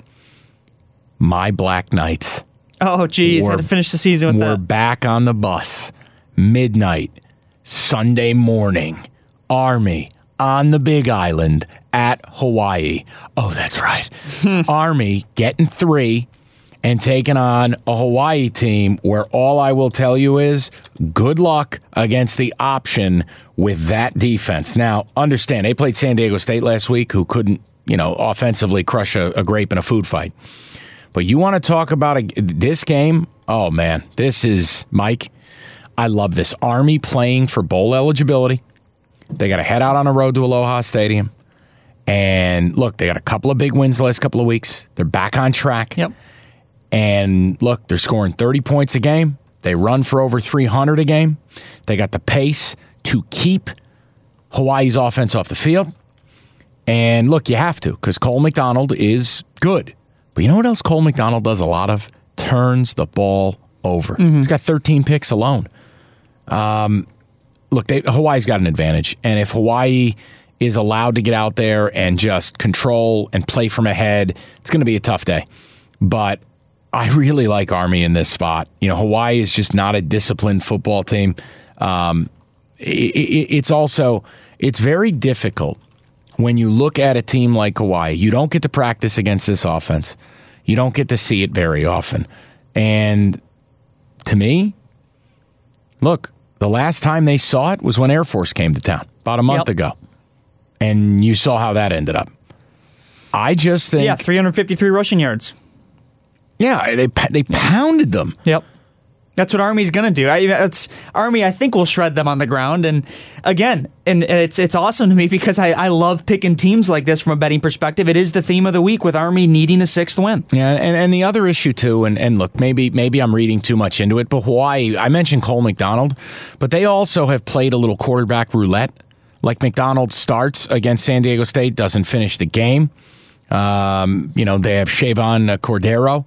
My Black Knights. Oh, geez, We're- had to finish the season with We're that. back on the bus. Midnight, Sunday morning. Army on the Big Island at Hawaii. Oh, that's right. Army getting three and taking on a Hawaii team where all I will tell you is good luck against the option with that defense. Now, understand, they played San Diego State last week, who couldn't, you know, offensively crush a, a grape in a food fight. But you want to talk about a, this game? Oh, man. This is, Mike, I love this. Army playing for bowl eligibility. They got to head out on the road to Aloha Stadium. And look, they got a couple of big wins the last couple of weeks. They're back on track. Yep. And look, they're scoring thirty points a game. They run for over three hundred a game. They got the pace to keep Hawaii's offense off the field. And look, you have to, because Cole McDonald is good. But you know what else Cole McDonald does a lot of? Turns the ball over. He's got thirteen picks alone. Um, look, they, Hawaii's got an advantage. And if Hawaii is allowed to get out there and just control and play from ahead, it's going to be a tough day. But I really like Army in this spot. You know, Hawaii is just not a disciplined football team. Um, it, it, it's also, it's very difficult when you look at a team like Hawaii. You don't get to practice against this offense. You don't get to see it very often. And to me, look, the last time they saw it was when Air Force came to town about a month Yep. ago. And you saw how that ended up. I just think... Yeah, three hundred fifty-three rushing yards. Yeah, they they pounded them. Yep. That's what Army's going to do. I, that's, Army, I think, will shred them on the ground. And again, and it's it's awesome to me because I, I love picking teams like this from a betting perspective. It is the theme of the week with Army needing a sixth win. Yeah, and, and the other issue, too, and, and look, maybe maybe I'm reading too much into it, but Hawaii, I mentioned Cole McDonald, but they also have played a little quarterback roulette. Like McDonald starts against San Diego State, doesn't finish the game. Um, you know, they have Shavon Cordero.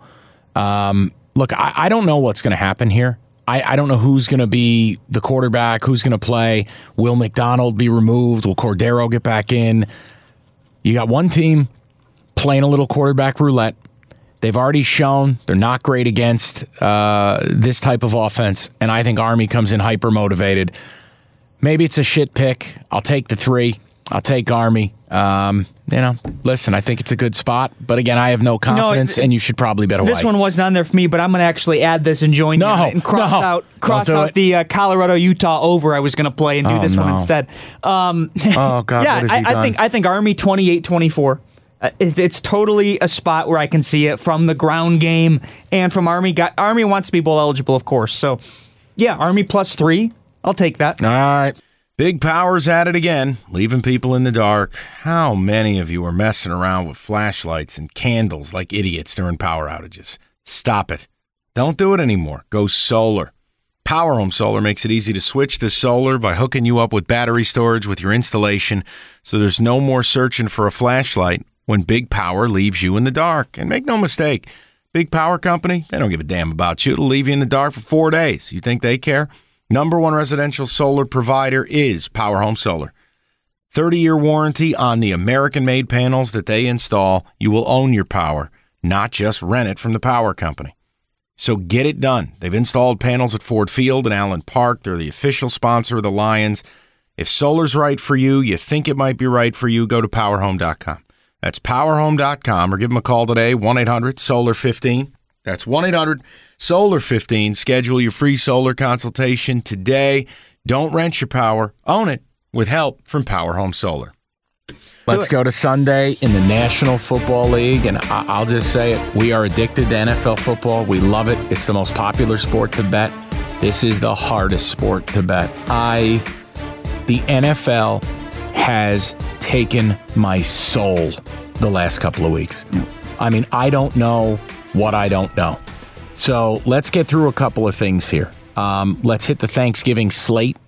Um, look, I, I don't know what's going to happen here. I, I don't know who's going to be the quarterback, who's going to play. Will McDonald be removed? Will Cordero get back in? You got one team playing a little quarterback roulette. They've already shown they're not great against uh, this type of offense, and I think Army comes in hyper-motivated. Maybe it's a shit pick. I'll take the three. I'll take Army. Um, you know, listen, I think it's a good spot. But again, I have no confidence, No, and you should probably bet Hawaii. This one wasn't on there for me, but I'm going to actually add this and join No, you and cross no. out cross Don't do out it. the uh, Colorado-Utah over I was going to play and do Oh, this one no. instead. Um, Oh, God, yeah, what has I, he I done? think I think Army twenty-eight twenty-four. Uh, it, it's totally a spot where I can see it from the ground game and from Army. Got, Army wants to be bowl eligible, of course. So, yeah, Army plus three. I'll take that. All right. Big Power's at it again, leaving people in the dark. How many of you are messing around with flashlights and candles like idiots during power outages? Stop it. Don't do it anymore. Go solar. Power Home Solar makes it easy to switch to solar by hooking you up with battery storage with your installation, so there's no more searching for a flashlight when Big Power leaves you in the dark. And make no mistake, Big Power Company, they don't give a damn about you. It'll leave you in the dark for four days. You think they care? Number one residential solar provider is Power Home Solar. thirty-year warranty on the American-made panels that they install. You will own your power, not just rent it from the power company. So get it done. They've installed panels at Ford Field and Allen Park. They're the official sponsor of the Lions. If solar's right for you, you think it might be right for you, go to power home dot com. That's power home dot com or give them a call today, one eight hundred solar fifteen. That's one eight hundred solar fifteen. Schedule your free solar consultation today. Don't rent your power. Own it with help from Power Home Solar. Let's go to Sunday in the National Football League, and I- I'll just say it. We are addicted to N F L football. We love it. It's the most popular sport to bet. This is the hardest sport to bet. I, the N F L has taken my soul the last couple of weeks. I mean, I don't know what I don't know. So let's get through a couple of things here. Um, let's hit the Thanksgiving slate.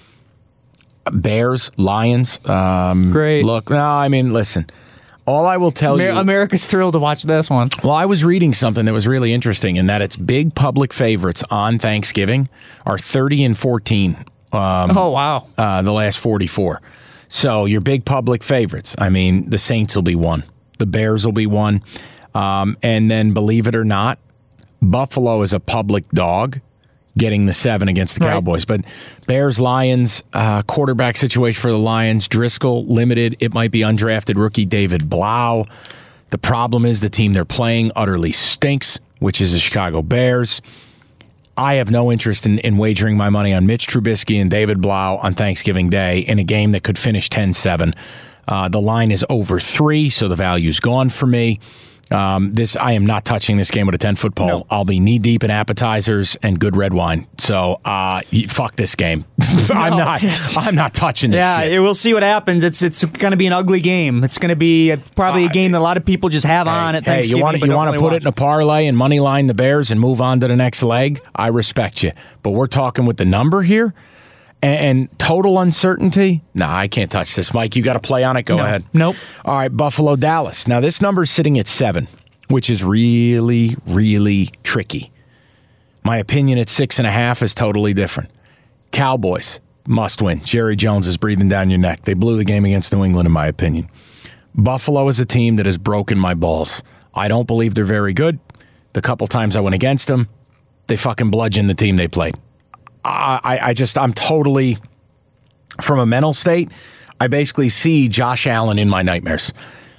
Bears, Lions. Um, Great. Look, no, I mean, listen. All I will tell Amer- you... America's thrilled to watch this one. Well, I was reading something that was really interesting in that its big public favorites on Thanksgiving are thirty and fourteen. Um, Oh, wow. uh, the last forty-four. So your big public favorites. I mean, the Saints will be one. The Bears will be one. Um, and then, believe it or not, Buffalo is a public dog getting the seven against the Right. Cowboys. But Bears, Lions, uh, quarterback situation for the Lions. Driscoll, limited. It might be undrafted rookie David Blau. The problem is the team they're playing utterly stinks, which is the Chicago Bears. I have no interest in, in wagering my money on Mitch Trubisky and David Blau on Thanksgiving Day in a game that could finish ten seven. Uh, the line is over three, so the value's gone for me. Um, this I am not touching this game with a ten-foot pole. No. I'll be knee-deep in appetizers and good red wine. So uh, y- fuck this game. I'm not I'm not touching this Yeah, shit. it- we'll see what happens. It's it's going to be an ugly game. It's going to be a, probably a game that a lot of people just have on at Hey, Thanksgiving. you want but you don't want to really put it watch. in a parlay and money line the Bears and move on to the next leg? I respect you, but we're talking with the number here and, and total uncertainty. Nah, I can't touch this, Mike. You got to play on it. Go No. ahead. Nope. All right, Buffalo, Dallas. Now this number's sitting at seven, which is really, really tricky. My opinion at six and a half is totally different. Cowboys, must win. Jerry Jones is breathing down your neck. They blew the game against New England, in my opinion. Buffalo is a team that has broken my balls. I don't believe they're very good. The couple times I went against them, they fucking bludgeoned the team they played. I, I, I just, I'm totally, from a mental state, I basically see Josh Allen in my nightmares.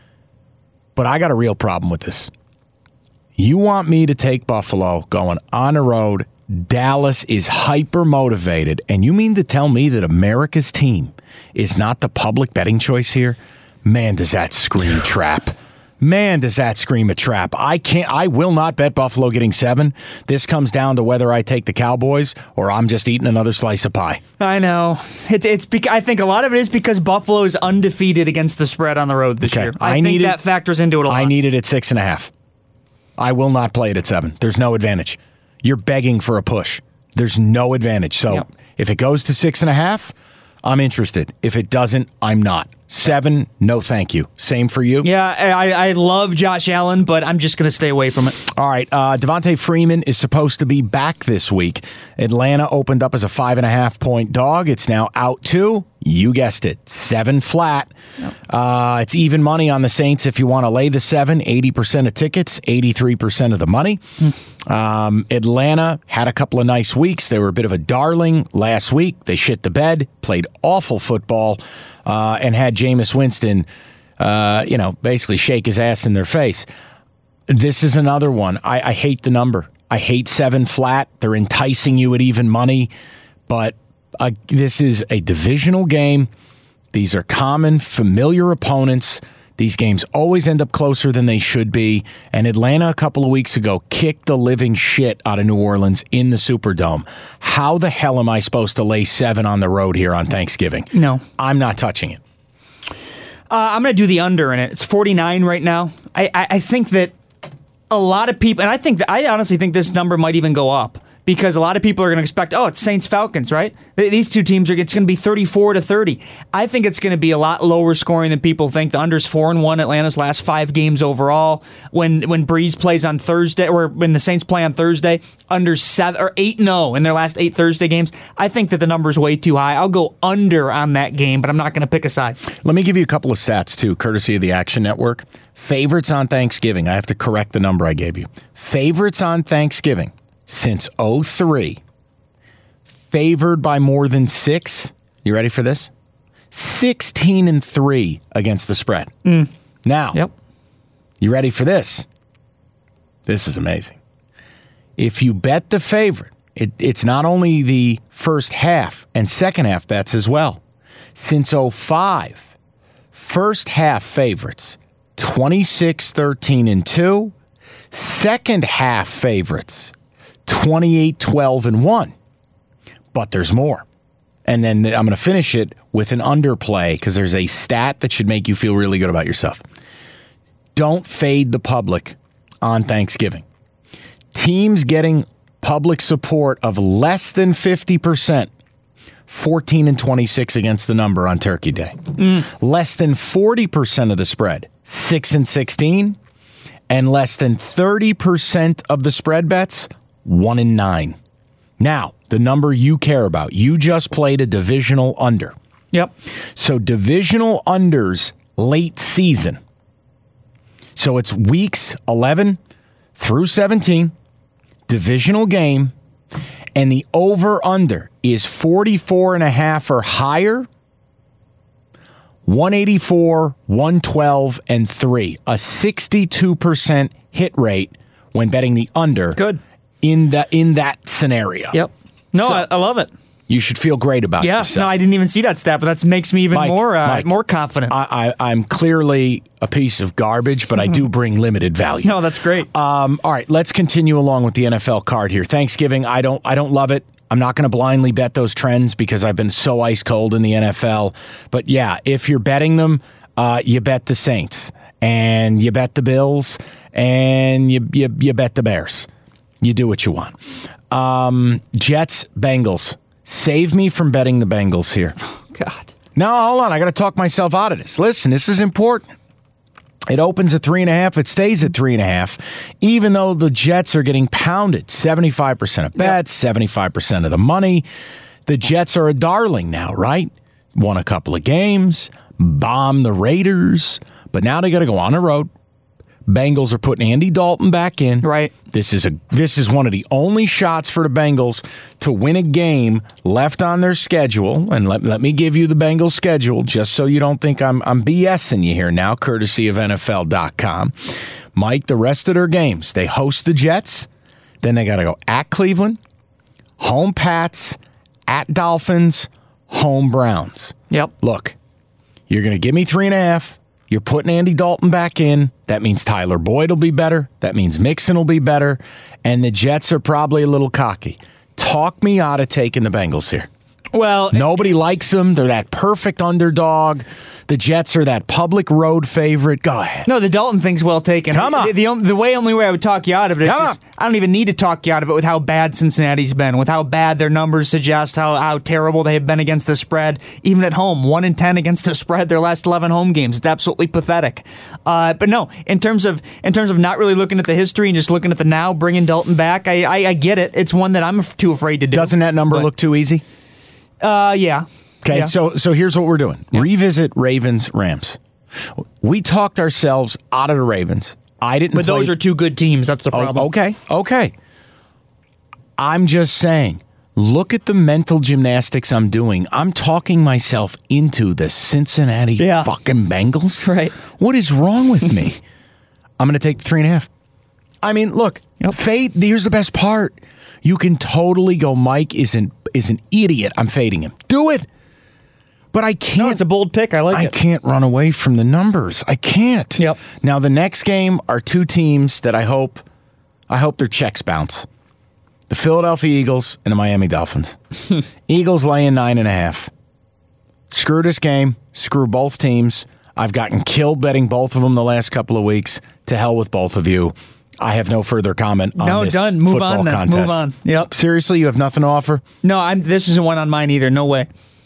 But I got a real problem with this. You want me to take Buffalo going on the road. Dallas is hyper motivated. And you mean to tell me that America's team is not the public betting choice here? Man, does that scream trap. Man, does that scream a trap. I can't, I will not bet Buffalo getting seven. This comes down to whether I take the Cowboys or I'm just eating another slice of pie. I know. It's, it's bec- I think a lot of it is because Buffalo is undefeated against the spread on the road this Okay. year. I, I think needed- that factors into it a lot. I need it at six and a half. I will not play it at seven. There's no advantage. You're begging for a push. There's no advantage. So Yep. if it goes to six and a half, I'm interested. If it doesn't, I'm not. Seven, no thank you. Same for you? Yeah, I, I love Josh Allen, but I'm just going to stay away from it. All right. Uh, Devontae Freeman is supposed to be back this week. Atlanta opened up as a five and a half point dog. It's now out to, you guessed it, seven flat. Yep. Uh, it's even money on the Saints if you want to lay the seven. eighty percent of tickets, eighty-three percent of the money. Hmm. Um, Atlanta had a couple of nice weeks. They were a bit of a darling last week. They shit the bed, played awful football, uh, and had Jameis Winston, uh, you know, basically shake his ass in their face. This is another one. I, I hate the number. I hate seven flat. They're enticing you at even money, but uh, this is a divisional game. These are common, familiar opponents. These games always end up closer than they should be. And Atlanta a couple of weeks ago kicked the living shit out of New Orleans in the Superdome. How the hell am I supposed to lay seven on the road here on Thanksgiving? No. I'm not touching it. Uh, I'm going to do the under in it. It's forty-nine right now. I, I, I think that a lot of people, and I think that I honestly think this number might even go up because a lot of people are going to expect, oh, it's Saints Falcons, right? These two teams are it's going to be thirty-four to thirty. I think it's going to be a lot lower scoring than people think. The under's four and one. Atlanta's last five games overall. When when Breeze plays on Thursday, or when the Saints play on Thursday, under seven or eight and zero in their last eight Thursday games. I think that the number's way too high. I'll go under on that game, but I'm not going to pick a side. Let me give you a couple of stats too, courtesy of the Action Network. Favorites on Thanksgiving. I have to correct the number I gave you. Favorites on Thanksgiving since oh three. Favored by more than six. You ready for this? sixteen and three against the spread. Mm. Now, Yep. you ready for this? This is amazing. If you bet the favorite, it, it's not only the first half and second half bets as well. Since oh five, first half favorites, twenty-six, thirteen, and two. Second half favorites, twenty-eight, twelve, and one. But there's more. And then I'm going to finish it with an underplay because there's a stat that should make you feel really good about yourself. Don't fade the public on Thanksgiving. Teams getting public support of less than fifty percent, fourteen and twenty-six against the number on Turkey Day. Mm. Less than forty percent of the spread, six and sixteen. And less than thirty percent of the spread bets, one and nine. Now, the number you care about. You just played a divisional under. Yep. So divisional unders late season. So it's weeks eleven through seventeen, divisional game, and the over-under is forty-four and a half or higher, one eighty-four, one twelve, and three. A sixty-two percent hit rate when betting the under. Good. In, the, in that scenario. Yep. No, So- I, I love it. You should feel great about Yes. yourself. No, I didn't even see that stat, but that makes me even Mike, more uh, Mike, more confident. I, I, I'm clearly a piece of garbage, but I do bring limited value. no, that's great. Um, all right, let's continue along with the N F L card here. Thanksgiving, I don't, I don't love it. I'm not going to blindly bet those trends because I've been so ice cold in the N F L. But yeah, if you're betting them, uh, you bet the Saints and you bet the Bills and you you, you bet the Bears. You do what you want. Um, Jets, Bengals. Save me from betting the Bengals here. God. No, hold on. I got to talk myself out of this. Listen, this is important. It opens at three and a half. It stays at three and a half, even though the Jets are getting pounded. seventy-five percent of bets, seventy-five percent of the money. The Jets are a darling now, right? Won a couple of games, bombed the Raiders, but now they got to go on the road. Bengals are putting Andy Dalton back in. Right. This is a this is one of the only shots for the Bengals to win a game left on their schedule. And let, let me give you the Bengals schedule just so you don't think I'm I'm BSing you here now, courtesy of N F L dot com. Mike, the rest of their games, they host the Jets, then they got to go at Cleveland, home Pats, at Dolphins, home Browns. Yep. Look, you're going to give me three and a half. You're putting Andy Dalton back in. That means Tyler Boyd will be better. That means Mixon will be better. And the Jets are probably a little cocky. Talk me out of taking the Bengals here. Well, Nobody likes them. They're that perfect underdog. The Jets are that public road favorite. Go ahead. no, the Dalton thing's well taken. Come on. The, the, only- the way, only way I would talk you out of it, it's Come just, on. I don't even need to talk you out of it with how bad Cincinnati's been, with how bad their numbers suggest, how, how terrible they have been against the spread, even at home. one and ten against the spread their last eleven home games. It's absolutely pathetic. Uh, but no, in terms of in terms of not really looking at the history and just looking at the now, bringing Dalton back, I, I, I get it. It's one that I'm too afraid to do. Doesn't that number But- look too easy? Uh, yeah. Okay, Yeah. so so here's what we're doing. Revisit Ravens, Rams. We talked ourselves out of the Ravens. I didn't But play- those are two good teams. That's the Oh, problem. okay, okay. I'm just saying, look at the mental gymnastics I'm doing. I'm talking myself into the Cincinnati Yeah. fucking Bengals. Right. What is wrong with me? I'm going to take the three and a half. I mean, look, Yep. fade. Here's the best part. You can totally go, Mike is an, is an idiot. I'm fading him. Do it. But I can't. No, it's a bold pick. I like I it. can't run away from the numbers. I can't. Yep. Now the next game are two teams that I hope I hope their checks bounce. The Philadelphia Eagles and the Miami Dolphins. Eagles laying nine and a half. Screw this game. Screw both teams. I've gotten killed betting both of them the last couple of weeks. To hell with both of you. I have no further comment on No, this done. Move football on then. contest. Move on. Yep. Seriously, you have nothing to offer? No, I'm. This isn't one on mine either. No way.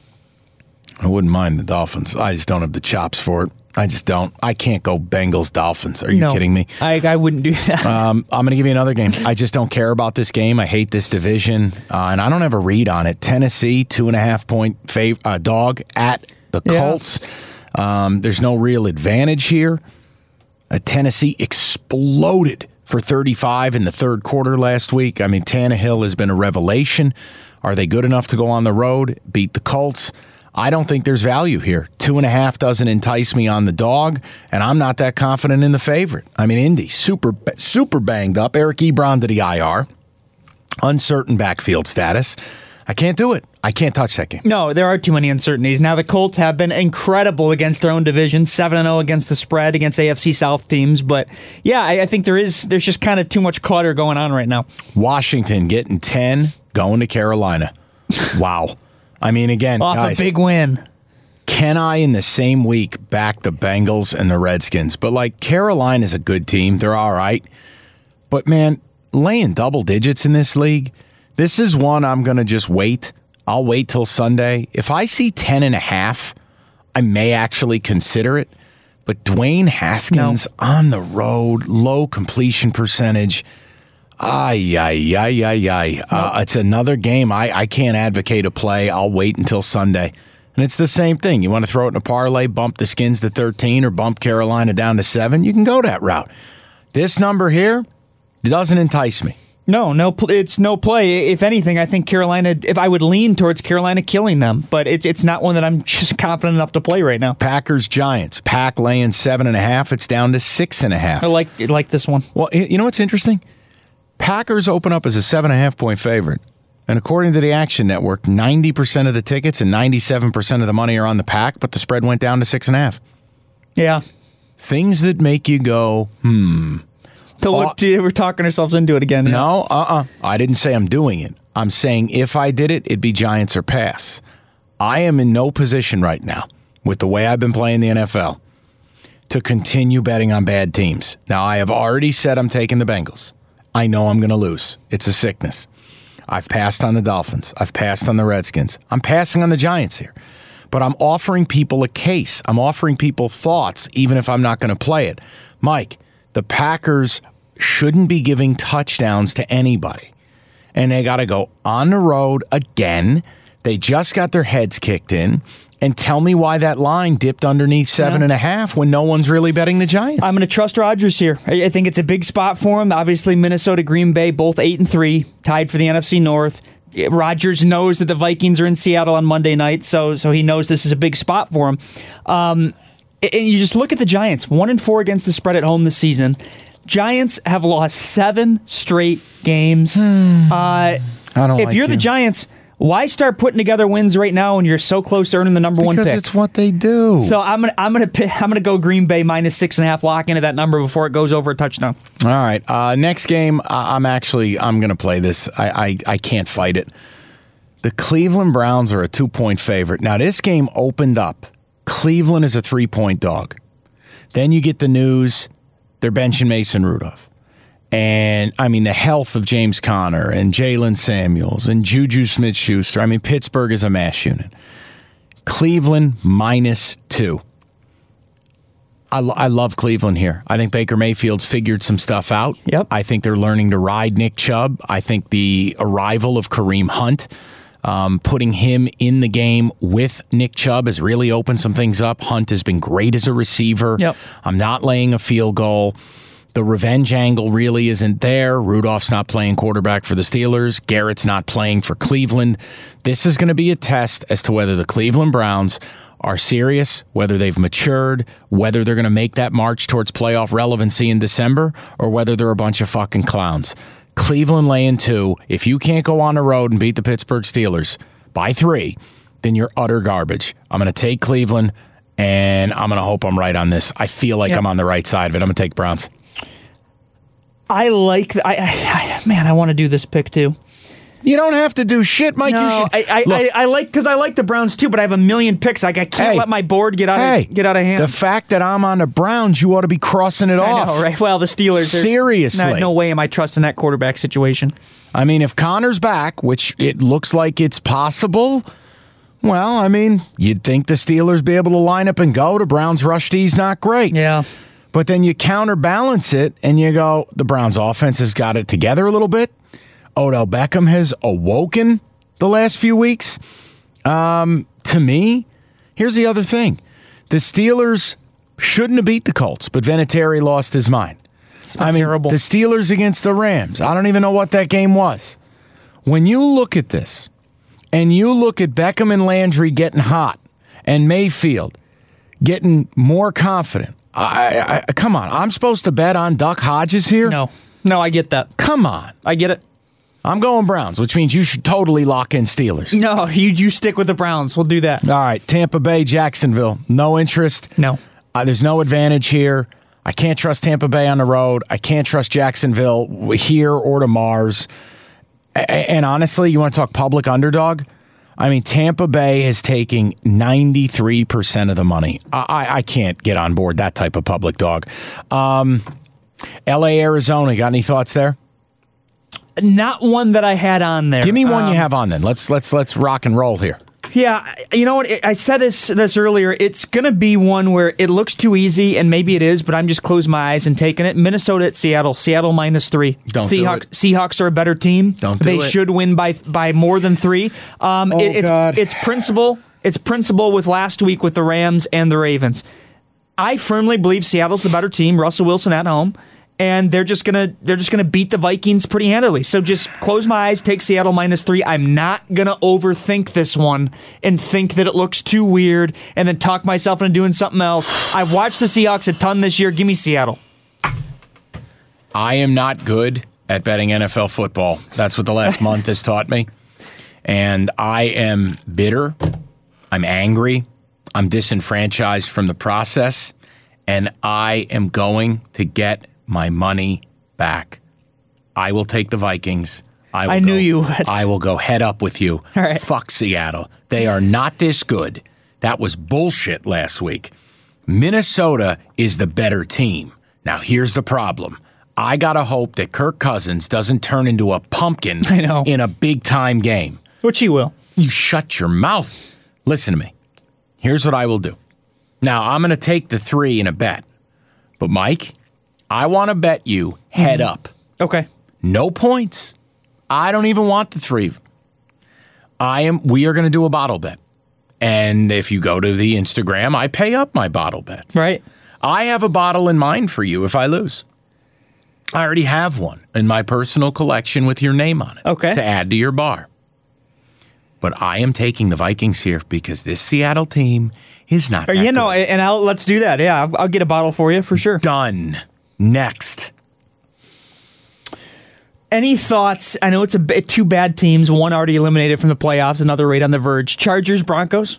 I wouldn't mind the Dolphins. I just don't have the chops for it. I just don't. I can't go Bengals Dolphins. Are you no. kidding me? I, I wouldn't do that. Um, I'm going to give you another game. I just don't care about this game. I hate this division, uh, and I don't have a read on it. Tennessee, two and a half point fav- uh, dog at the Yeah. Colts. Um, there's no real advantage here. Uh, Tennessee exploded for thirty-five in the third quarter last week. I mean, Tannehill has been a revelation. Are they good enough to go on the road, beat the Colts? I don't think there's value here. Two and a half doesn't entice me on the dog, and I'm not that confident in the favorite. I mean, Indy, super, super banged up. Eric Ebron to the I R. Uncertain backfield status. I can't do it. I can't touch that game. No, there are too many uncertainties. Now, the Colts have been incredible against their own division, seven and oh against the spread against A F C South teams. But, yeah, I, I think there is there's just kind of too much clutter going on right now. Washington getting ten, going to Carolina. Wow. I mean, again, Off guys, a big win. can I in the same week back the Bengals and the Redskins? But, like, Carolina's a good team. They're all right. But, man, laying double digits in this league, this is one I'm going to just wait. I'll wait till Sunday. If I see ten and a half, I may actually consider it. But Dwayne Haskins on the road, low completion percentage. Ay, ay, ay, ay, ay. Uh, it's another game I, I can't advocate a play. I'll wait until Sunday. And it's the same thing. You want to throw it in a parlay, bump the Skins to thirteen or bump Carolina down to seven, you can go that route. This number here doesn't entice me. No, no, pl- it's no play. If anything, I think Carolina. If I would lean towards Carolina killing them, but it's it's not one that I'm just confident enough to play right now. Packers, Giants. Pack laying seven and a half. It's down to six and a half. I like like this one. Well, you know what's interesting? Packers open up as a seven and a half point favorite. And according to the Action Network, ninety percent of the tickets and ninety-seven percent of the money are on the Pack, but the spread went down to six and a half. Yeah, Things that make you go, hmm. to look, to, we're talking ourselves into it again. No, uh-uh. I didn't say I'm doing it. I'm saying if I did it, it'd be Giants or pass. I am in no position right now, with the way I've been playing the N F L, to continue betting on bad teams. Now, I have already said I'm taking the Bengals. I know I'm going to lose. It's a sickness. I've passed on the Dolphins. I've passed on the Redskins. I'm passing on the Giants here. But I'm offering people a case. I'm offering people thoughts, even if I'm not going to play it. Mike, the Packers shouldn't be giving touchdowns to anybody. And they got to go on the road again They just got their heads kicked in. And tell me why that line dipped underneath seven yeah. and a half when no one's really betting the Giants. I'm going to trust Rodgers here. I think it's a big spot for him. Obviously, Minnesota, Green Bay, both eight and three, tied for the N F C North. Rodgers knows that the Vikings are in Seattle on Monday night, so so he knows this is a big spot for him. Um, and you just look at the Giants, one and four against the spread at home this season. Giants have lost seven straight games. Hmm. Uh, I don't. If like you're you. the Giants, why start putting together wins right now when you're so close to earning the number because one pick? Because it's what they do. So I'm gonna I'm gonna pick, I'm gonna go Green Bay minus six and a half. Lock into that number before it goes over a touchdown. All right. Uh, next game, I'm actually I'm gonna play this. I, I I can't fight it. The Cleveland Browns are a two point favorite. Now this game opened up. Cleveland is a three point dog. Then you get the news they're benching Mason Rudolph. And, I mean, the health of James Conner and Jalen Samuels and Juju Smith-Schuster. I mean, Pittsburgh is a mass unit. Cleveland minus two. I, lo- I love Cleveland here. I think Baker Mayfield's figured some stuff out. Yep. I think they're learning to ride Nick Chubb. I think the arrival of Kareem Hunt, um, putting him in the game with Nick Chubb has really opened some things up. Hunt has been great as a receiver. Yep. I'm not laying a field goal. The revenge angle really isn't there. Rudolph's not playing quarterback for the Steelers. Garrett's not playing for Cleveland. This is going to be a test as to whether the Cleveland Browns are serious, whether they've matured, whether they're going to make that march towards playoff relevancy in December, or whether they're a bunch of fucking clowns. Cleveland laying two. If you can't go on the road and beat the Pittsburgh Steelers by three, then you're utter garbage. I'm going to take Cleveland, and I'm going to hope I'm right on this. I feel like yep. I'm on the right side of it. I'm going to take Browns. I like, the, I, I man, I want to do this pick too. You don't have to do shit, Mike. No, you should. I, I, Look, I, I like because I like the Browns too, but I have a million picks. Like I can't hey, let my board get out hey, of get out of hand. The fact that I'm on the Browns, you ought to be crossing it I off. know, right? Well, the Steelers. Are, Seriously, no, no way am I trusting that quarterback situation. I mean, if Connor's back, which it looks like it's possible. Well, I mean, you'd think the Steelers be able to line up and go. The Browns' rush D's not great. Yeah. But then you counterbalance it and you go, the Browns offense has got it together a little bit. Odell Beckham has awoken the last few weeks. Um, to me, here's the other thing. The Steelers shouldn't have beat the Colts, but Vinatieri lost his mind. I mean, terrible. The Steelers against the Rams. I don't even know what that game was. When you look at this and you look at Beckham and Landry getting hot and Mayfield getting more confident, I, I, come on, I'm supposed to bet on Duck Hodges here? No. No, I get that. Come on. I get it. I'm going Browns, which means you should totally lock in Steelers. No, you you stick with the Browns. We'll do that. All right, Tampa Bay, Jacksonville. No interest. No. Uh, there's no advantage here. I can't trust Tampa Bay on the road. I can't trust Jacksonville here or to Mars. A- and honestly, you want to talk public underdog? I mean, Tampa Bay is taking ninety-three percent of the money. I, I can't get on board that type of public dog. Um, L A, Arizona, got any thoughts there? Not one that I had on there. Give me one um, you have on then. Let's let's let's rock and roll here. Yeah, you know what? I said this this earlier. It's going to be one where it looks too easy, and maybe it is, but I'm just closing my eyes and taking it. Minnesota at Seattle. Seattle minus three. Don't Seahawks, do it. Seahawks are a better team. Don't do they it. should win by by more than three. Um, Oh, it, it's, God. It's principle. It's principle with last week with the Rams and the Ravens. I firmly believe Seattle's the better team. Russell Wilson at home. And they're just gonna they're just gonna beat the Vikings pretty handily. So just close my eyes, take Seattle minus three. I'm not gonna overthink this one and think that it looks too weird and then talk myself into doing something else. I've watched the Seahawks a ton this year. Give me Seattle. I am not good at betting N F L football. That's what the last month has taught me. And I am bitter. I'm angry. I'm disenfranchised from the process. And I am going to get my money back. I will take the Vikings. I, will I knew go, you would. I will go head up with you. All right. Fuck Seattle. They are not this good. That was bullshit last week. Minnesota is the better team. Now, here's the problem. I got to hope that Kirk Cousins doesn't turn into a pumpkin I know. in a big-time game. Which he will. You shut your mouth. Listen to me. Here's what I will do. Now, I'm going to take the three in a bet. But, Mike, I want to bet you head up. Okay. No points. I don't even want the three. I am. We are going to do a bottle bet. And if you go to the Instagram, I pay up my bottle bets. Right. I have a bottle in mind for you if I lose. I already have one in my personal collection with your name on it. Okay. To add to your bar. But I am taking the Vikings here because this Seattle team is not that You know, good. and I'll, let's do that. Yeah, I'll, I'll get a bottle for you for sure. Done. Next. Any thoughts? I know it's a bit two bad teams. One already eliminated from the playoffs, another right on the verge. Chargers, Broncos?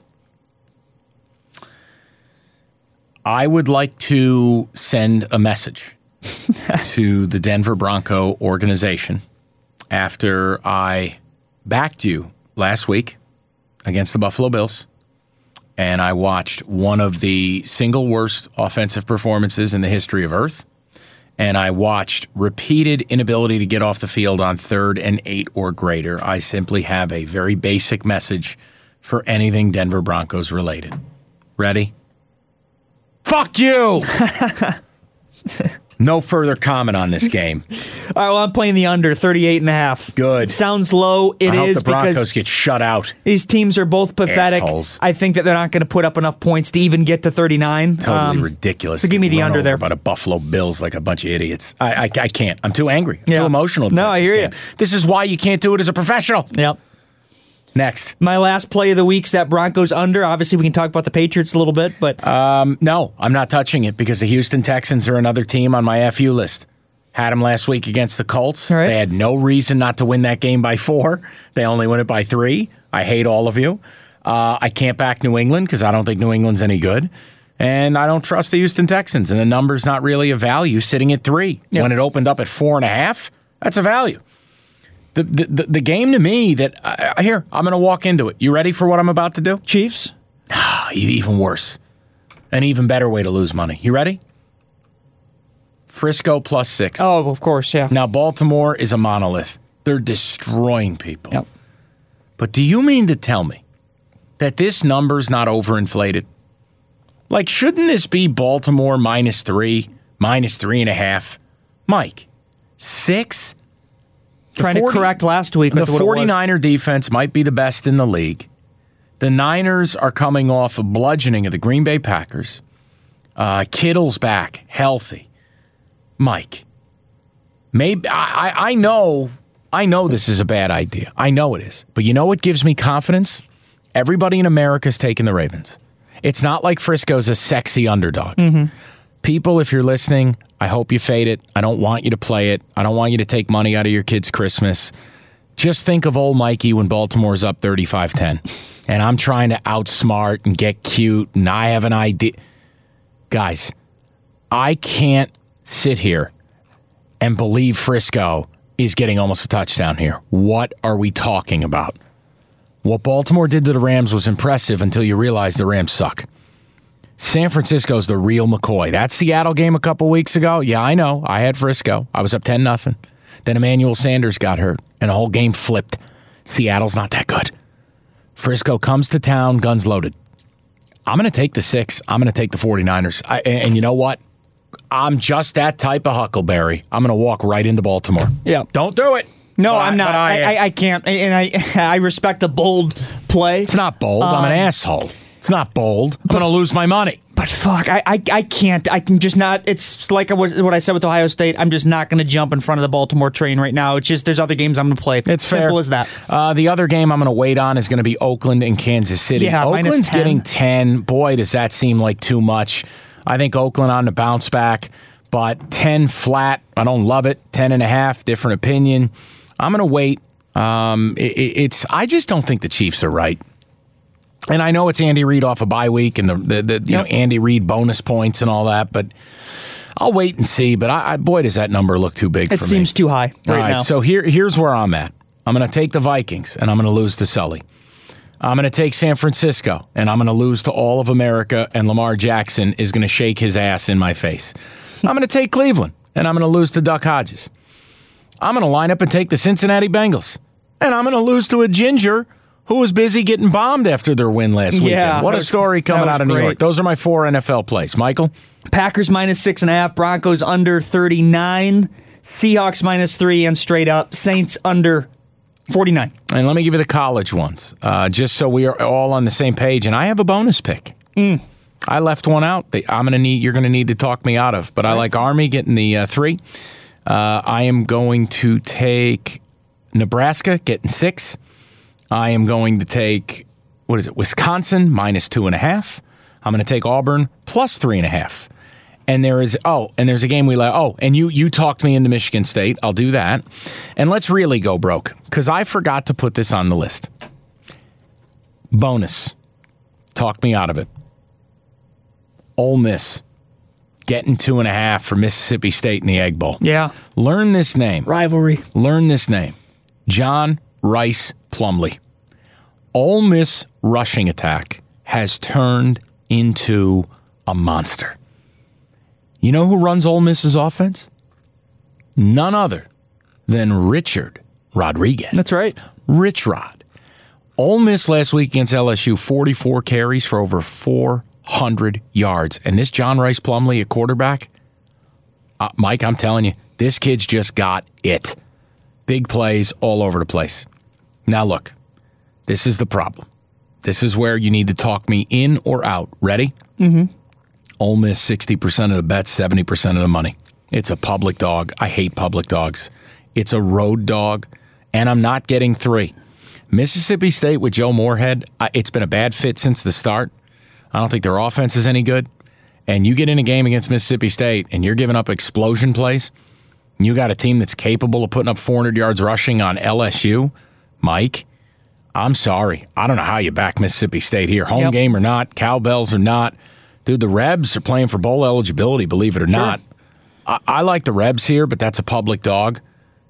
I would like to send a message to the Denver Bronco organization after I backed you last week against the Buffalo Bills, and I watched one of the single worst offensive performances in the history of Earth, and I watched repeated inability to get off the field on third and eight or greater. I simply have a very basic message for anything Denver Broncos related. Ready? Fuck you! No further comment on this game. All right, well, I'm playing the under, thirty-eight and a half. Good. Sounds low. It I hope is the Broncos because get shut out. these teams are both pathetic. Assholes. I think that they're not going to put up enough points to even get to thirty-nine. Totally Um, ridiculous. So give me the Run under over there. By the Buffalo Bills like a bunch of idiots. I I, I can't. I'm too angry. I'm Yeah. too emotional. to No, touch I this hear game. you. This is why you can't do it as a professional. Yep. Next. My last play of the week's that Broncos under. Obviously, we can talk about the Patriots a little bit, but Um, no, I'm not touching it because the Houston Texans are another team on my F U list. Had them last week against the Colts. All right. They had no reason not to win that game by four. They only win it by three. I hate all of you. Uh, I can't back New England because I don't think New England's any good. And I don't trust the Houston Texans. And the number's not really a value sitting at three. Yep. When it opened up at four and a half, that's a value. The the, the, the game to me that, uh, here, I'm going to walk into it. You ready for what I'm about to do? Chiefs? Ah, even worse. An even better way to lose money. You ready? Frisco plus six. Oh, of course, yeah. Now, Baltimore is a monolith. They're destroying people. Yep. But do you mean to tell me that this number's not overinflated? Like, shouldn't this be Baltimore minus three, minus three and a half? Mike, six? The Trying forty to correct last week. The with what it was. 49er defense might be the best in the league. The Niners are coming off a bludgeoning of the Green Bay Packers. Uh, Kittle's back, healthy. Mike, maybe I, I know I know this is a bad idea. I know it is. But you know what gives me confidence? Everybody in America's taking the Ravens. It's not like Frisco's a sexy underdog. Mm-hmm. People, if you're listening, I hope you fade it. I don't want you to play it. I don't want you to take money out of your kid's Christmas. Just think of old Mikey when Baltimore's up thirty-five ten. And I'm trying to outsmart and get cute, and I have an idea. Guys, I can't sit here and believe Frisco is getting almost a touchdown here. What are we talking about? What Baltimore did to the Rams was impressive until you realize the Rams suck. San Francisco's the real McCoy. That Seattle game a couple weeks ago, yeah, I know. I had Frisco. I was up ten nothing. Then Emmanuel Sanders got hurt, and the whole game flipped. Seattle's not that good. Frisco comes to town, guns loaded. I'm going to take the six. I'm going to take the 49ers. I, and you know what? I'm just that type of huckleberry. I'm going to walk right into Baltimore. Yeah. Don't do it. No, But I'm I- not. but I I, am. I, I can't. And I I respect the bold play. It's not bold. I'm an Um, asshole. It's not bold. I'm going to lose my money. But fuck, I, I I can't. I can just not. It's like I was, what I said with Ohio State. I'm just not going to jump in front of the Baltimore train right now. It's just there's other games I'm going to play. It's simple fair. as that. Uh, the other game I'm going to wait on is going to be Oakland and Kansas City. Yeah, minus Oakland's ten. getting ten. Boy, does that seem like too much. I think Oakland on the bounce back, but ten flat. I don't love it. ten and a half, different opinion. I'm going to wait. Um, it, it- it's. I just don't think the Chiefs are right. And I know it's Andy Reid off a bye week and the, the, the you know Andy Reid bonus points and all that, but I'll wait and see. But I, I boy, does that number look too big It for me. seems too high right, All right, now. so here, here's where I'm at. I'm going to take the Vikings, and I'm going to lose to Sully. I'm going to take San Francisco, and I'm going to lose to all of America, and Lamar Jackson is going to shake his ass in my face. I'm going to take Cleveland, and I'm going to lose to Duck Hodges. I'm going to line up and take the Cincinnati Bengals, and I'm going to lose to a ginger who was busy getting bombed after their win last weekend. Yeah, What that a was- story that coming was out of New great. York. Those are my four N F L plays. Michael? Packers minus six and a half. Broncos under thirty-nine. Seahawks minus three and straight up. Saints under forty-nine. And let me give you the college ones, uh, just so we are all on the same page. And I have a bonus pick. Mm. I left one out. That I'm gonna need. You're gonna need to talk me out of. But I like Army getting the uh, three. Uh, I am going to take Nebraska getting six. I am going to take, what is it, Wisconsin minus two and a half. I'm going to take Auburn plus three and a half. And there is, oh, and there's a game we like, oh, and you you talked me into Michigan State. I'll do that. And let's really go broke, because I forgot to put this on the list. Bonus. Talk me out of it. Ole Miss getting two and a half for Mississippi State in the Egg Bowl. Yeah. Learn this name. Rivalry. Learn this name. John Rice Plumlee. Ole Miss rushing attack has turned into a monster. You know who runs Ole Miss's offense? None other than Richard Rodriguez. That's right. Rich Rod. Ole Miss last week against L S U, forty-four carries for over four hundred yards. And this John Rice Plumlee, a quarterback, uh, Mike, I'm telling you, this kid's just got it. Big plays all over the place. Now look, this is the problem. This is where you need to talk me in or out. Ready? Mm-hmm. Ole Miss, sixty percent of the bets, seventy percent of the money. It's a public dog. I hate public dogs. It's a road dog, and I'm not getting three. Mississippi State with Joe Moorhead, it's been a bad fit since the start. I don't think their offense is any good. And you get in a game against Mississippi State, and you're giving up explosion plays, and you got a team that's capable of putting up four hundred yards rushing on L S U, Mike, I'm sorry. I don't know how you back Mississippi State here. Home yep. game or not, cowbells or not. Dude, the Rebs are playing for bowl eligibility, believe it or sure. not. I, I like the Rebs here, but that's a public dog.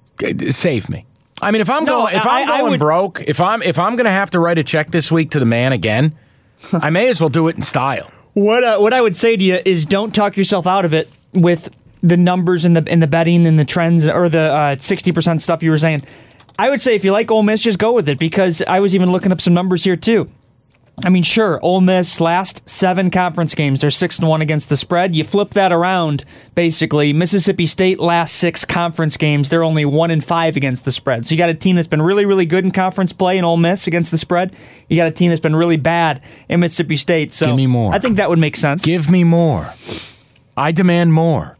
Save me. I mean, if I'm no, going, if I, I'm going I would... broke, if I'm if I'm going to have to write a check this week to the man again, I may as well do it in style. What uh, what I would say to you is don't talk yourself out of it with the numbers and the and the betting and the trends or the uh, sixty percent stuff you were saying. I would say if you like Ole Miss, just go with it, because I was even looking up some numbers here too. I mean, sure, Ole Miss last seven conference games, they're six and one against the spread. You flip that around, basically. Mississippi State last six conference games, they're only one and five against the spread. So you got a team that's been really, really good in conference play in Ole Miss against the spread. You got a team that's been really bad in Mississippi State. So give me more. I think that would make sense. Give me more. I demand more.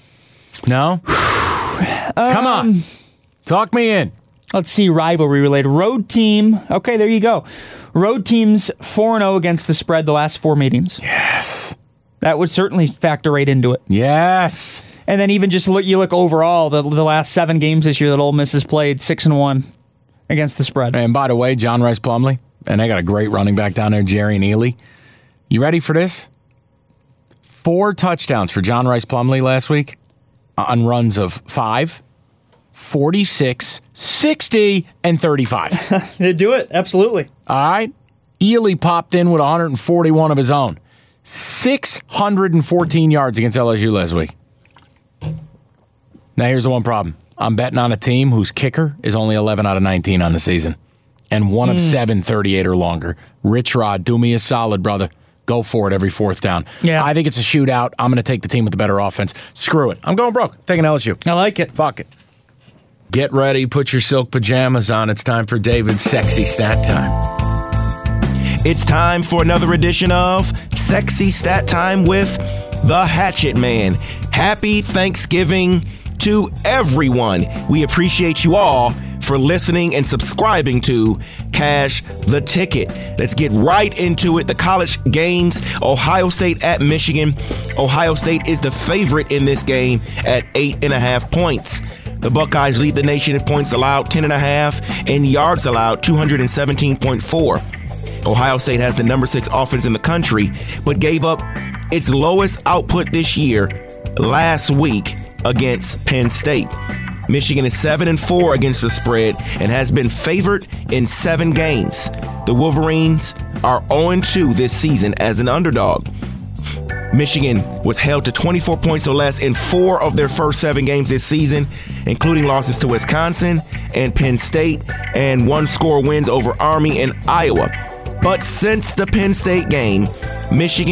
No? um, Come on. Talk me in. Let's see, rivalry related. Road team. Okay, there you go. Road teams four and oh against the spread the last four meetings. Yes. That would certainly factor right into it. Yes. And then even just look, you look overall, the, the last seven games this year that Ole Miss has played, six and one against the spread. And by the way, John Rice Plumlee, and they got a great running back down there, Jerry Neely. You ready for this? Four touchdowns for John Rice Plumlee last week on runs of five, forty-six, sixty, and thirty-five. They do it, absolutely. All right. Ely popped in with one hundred forty-one of his own. six hundred fourteen yards against L S U last week. Now, here's the one problem. I'm betting on a team whose kicker is only eleven out of nineteen on the season. And one mm. of seven, thirty-eight or longer. Rich Rod, do me a solid, brother. Go for it every fourth down. Yeah. I think it's a shootout. I'm going to take the team with the better offense. Screw it. I'm going broke. Taking L S U. I like it. Fuck it. Get ready. Put your silk pajamas on. It's time for David's Sexy Stat Time. It's time for another edition of Sexy Stat Time with the Hatchet Man. Happy Thanksgiving to everyone. We appreciate you all for listening and subscribing to Cash the Ticket. Let's get right into it. The college games, Ohio State at Michigan. Ohio State is the favorite in this game at eight and a half points. The Buckeyes lead the nation in points allowed, ten and a half, and yards allowed, two hundred seventeen point four. Ohio State has the number six offense in the country, but gave up its lowest output this year last week against Penn State. Michigan is seven and four against the spread and has been favored in seven games. The Wolverines are oh and two this season as an underdog. Michigan was held to twenty-four points or less in four of their first seven games this season, including losses to Wisconsin and Penn State, and one-score wins over Army and Iowa. But since the Penn State game, Michigan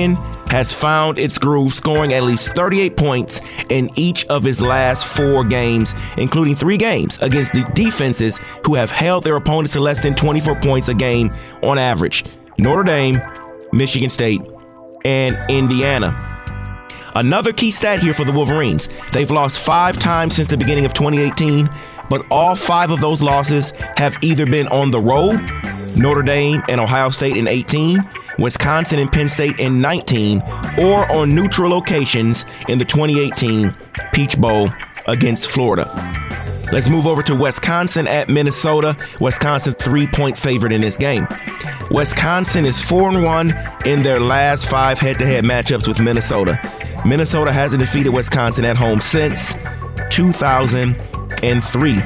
has found its groove, scoring at least thirty-eight points in each of his last four games, including three games against the defenses who have held their opponents to less than twenty-four points a game on average: Notre Dame, Michigan State, and Indiana. Another key stat here for the Wolverines: they've lost five times since the beginning of twenty eighteen, but all five of those losses have either been on the road, Notre Dame and Ohio State in eighteen, Wisconsin and Penn State in nineteen, or on neutral locations in the twenty eighteen Peach Bowl against Florida. Let's move over to Wisconsin at Minnesota. Wisconsin's three-point favorite in this game. Wisconsin is four and one in their last five head-to-head matchups with Minnesota. Minnesota hasn't defeated Wisconsin at home since two thousand three.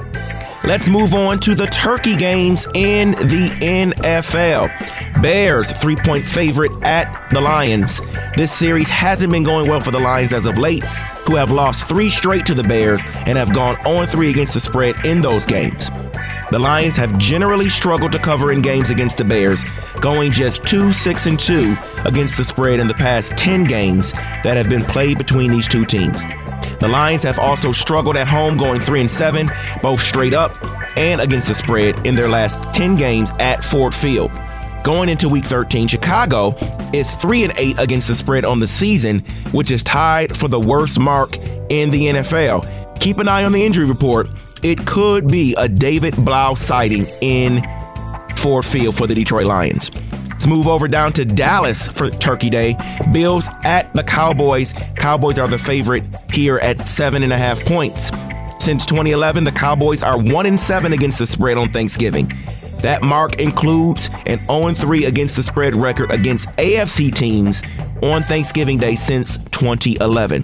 Let's move on to the turkey games in the N F L. Bears, three-point favorite at the Lions. This series hasn't been going well for the Lions as of late, who have lost three straight to the Bears and have gone oh and three against the spread in those games. The Lions have generally struggled to cover in games against the Bears, going just two six and two against the spread in the past ten games that have been played between these two teams. The Lions have also struggled at home, going three and seven, both straight up and against the spread in their last ten games at Ford Field. Going into week thirteen, Chicago is three and eight against the spread on the season, which is tied for the worst mark in the N F L. Keep an eye on the injury report. It could be a David Blau sighting in Ford Field for the Detroit Lions. Let's move over down to Dallas for Turkey Day. Bills at the Cowboys. Cowboys are the favorite here at seven and a half points. Since twenty eleven, the Cowboys are one and seven against the spread on Thanksgiving. That mark includes an oh and three against the spread record against A F C teams on Thanksgiving Day since twenty eleven.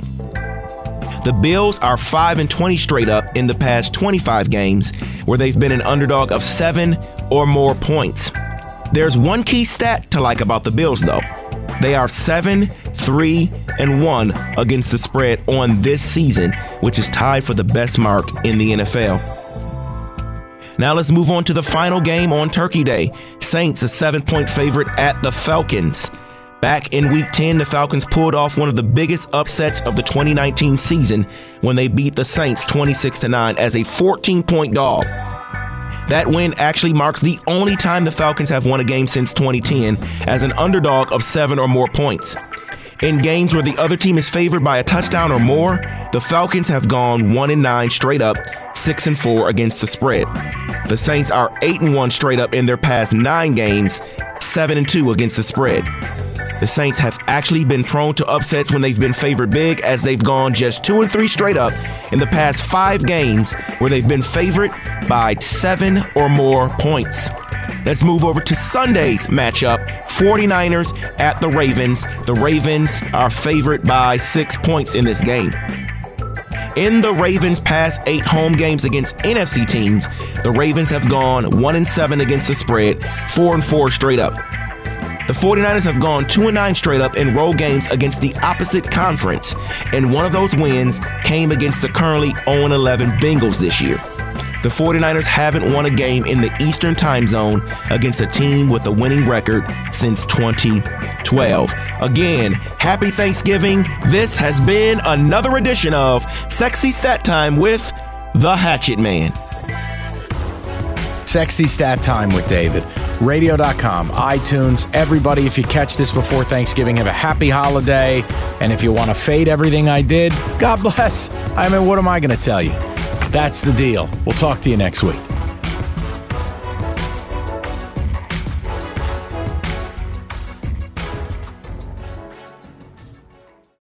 The Bills are five and twenty straight up in the past twenty-five games, where they've been an underdog of seven or more points. There's one key stat to like about the Bills, though. They are seven, three, and one against the spread on this season, which is tied for the best mark in the N F L. Now let's move on to the final game on Turkey Day. Saints, a seven-point favorite at the Falcons. Back in week ten, the Falcons pulled off one of the biggest upsets of the twenty nineteen season when they beat the Saints twenty-six to nine as a fourteen-point dog. That win actually marks the only time the Falcons have won a game since twenty ten as an underdog of seven or more points. In games where the other team is favored by a touchdown or more, the Falcons have gone one and nine straight up, six and four against the spread. The Saints are eight and one straight up in their past nine games, seven and two against the spread. The Saints have actually been prone to upsets when they've been favored big, as they've gone just two and three straight up in the past five games where they've been favored by seven or more points. Let's move over to Sunday's matchup, forty-niners at the Ravens. The Ravens are favored by six points in this game. In the Ravens' past eight home games against N F C teams, the Ravens have gone one and seven against the spread, four and four straight up. The forty-niners have gone two and nine straight up in road games against the opposite conference, and one of those wins came against the currently oh and eleven Bengals this year. The forty-niners haven't won a game in the Eastern time zone against a team with a winning record since twenty twelve. Again, happy Thanksgiving. This has been another edition of Sexy Stat Time with the Hatchet Man. Sexy Stat Time with David. radio dot com, iTunes. Everybody, if you catch this before Thanksgiving, have a happy holiday. And if you want to fade everything I did, God bless. I mean, what am I going to tell you? That's the deal. We'll talk to you next week.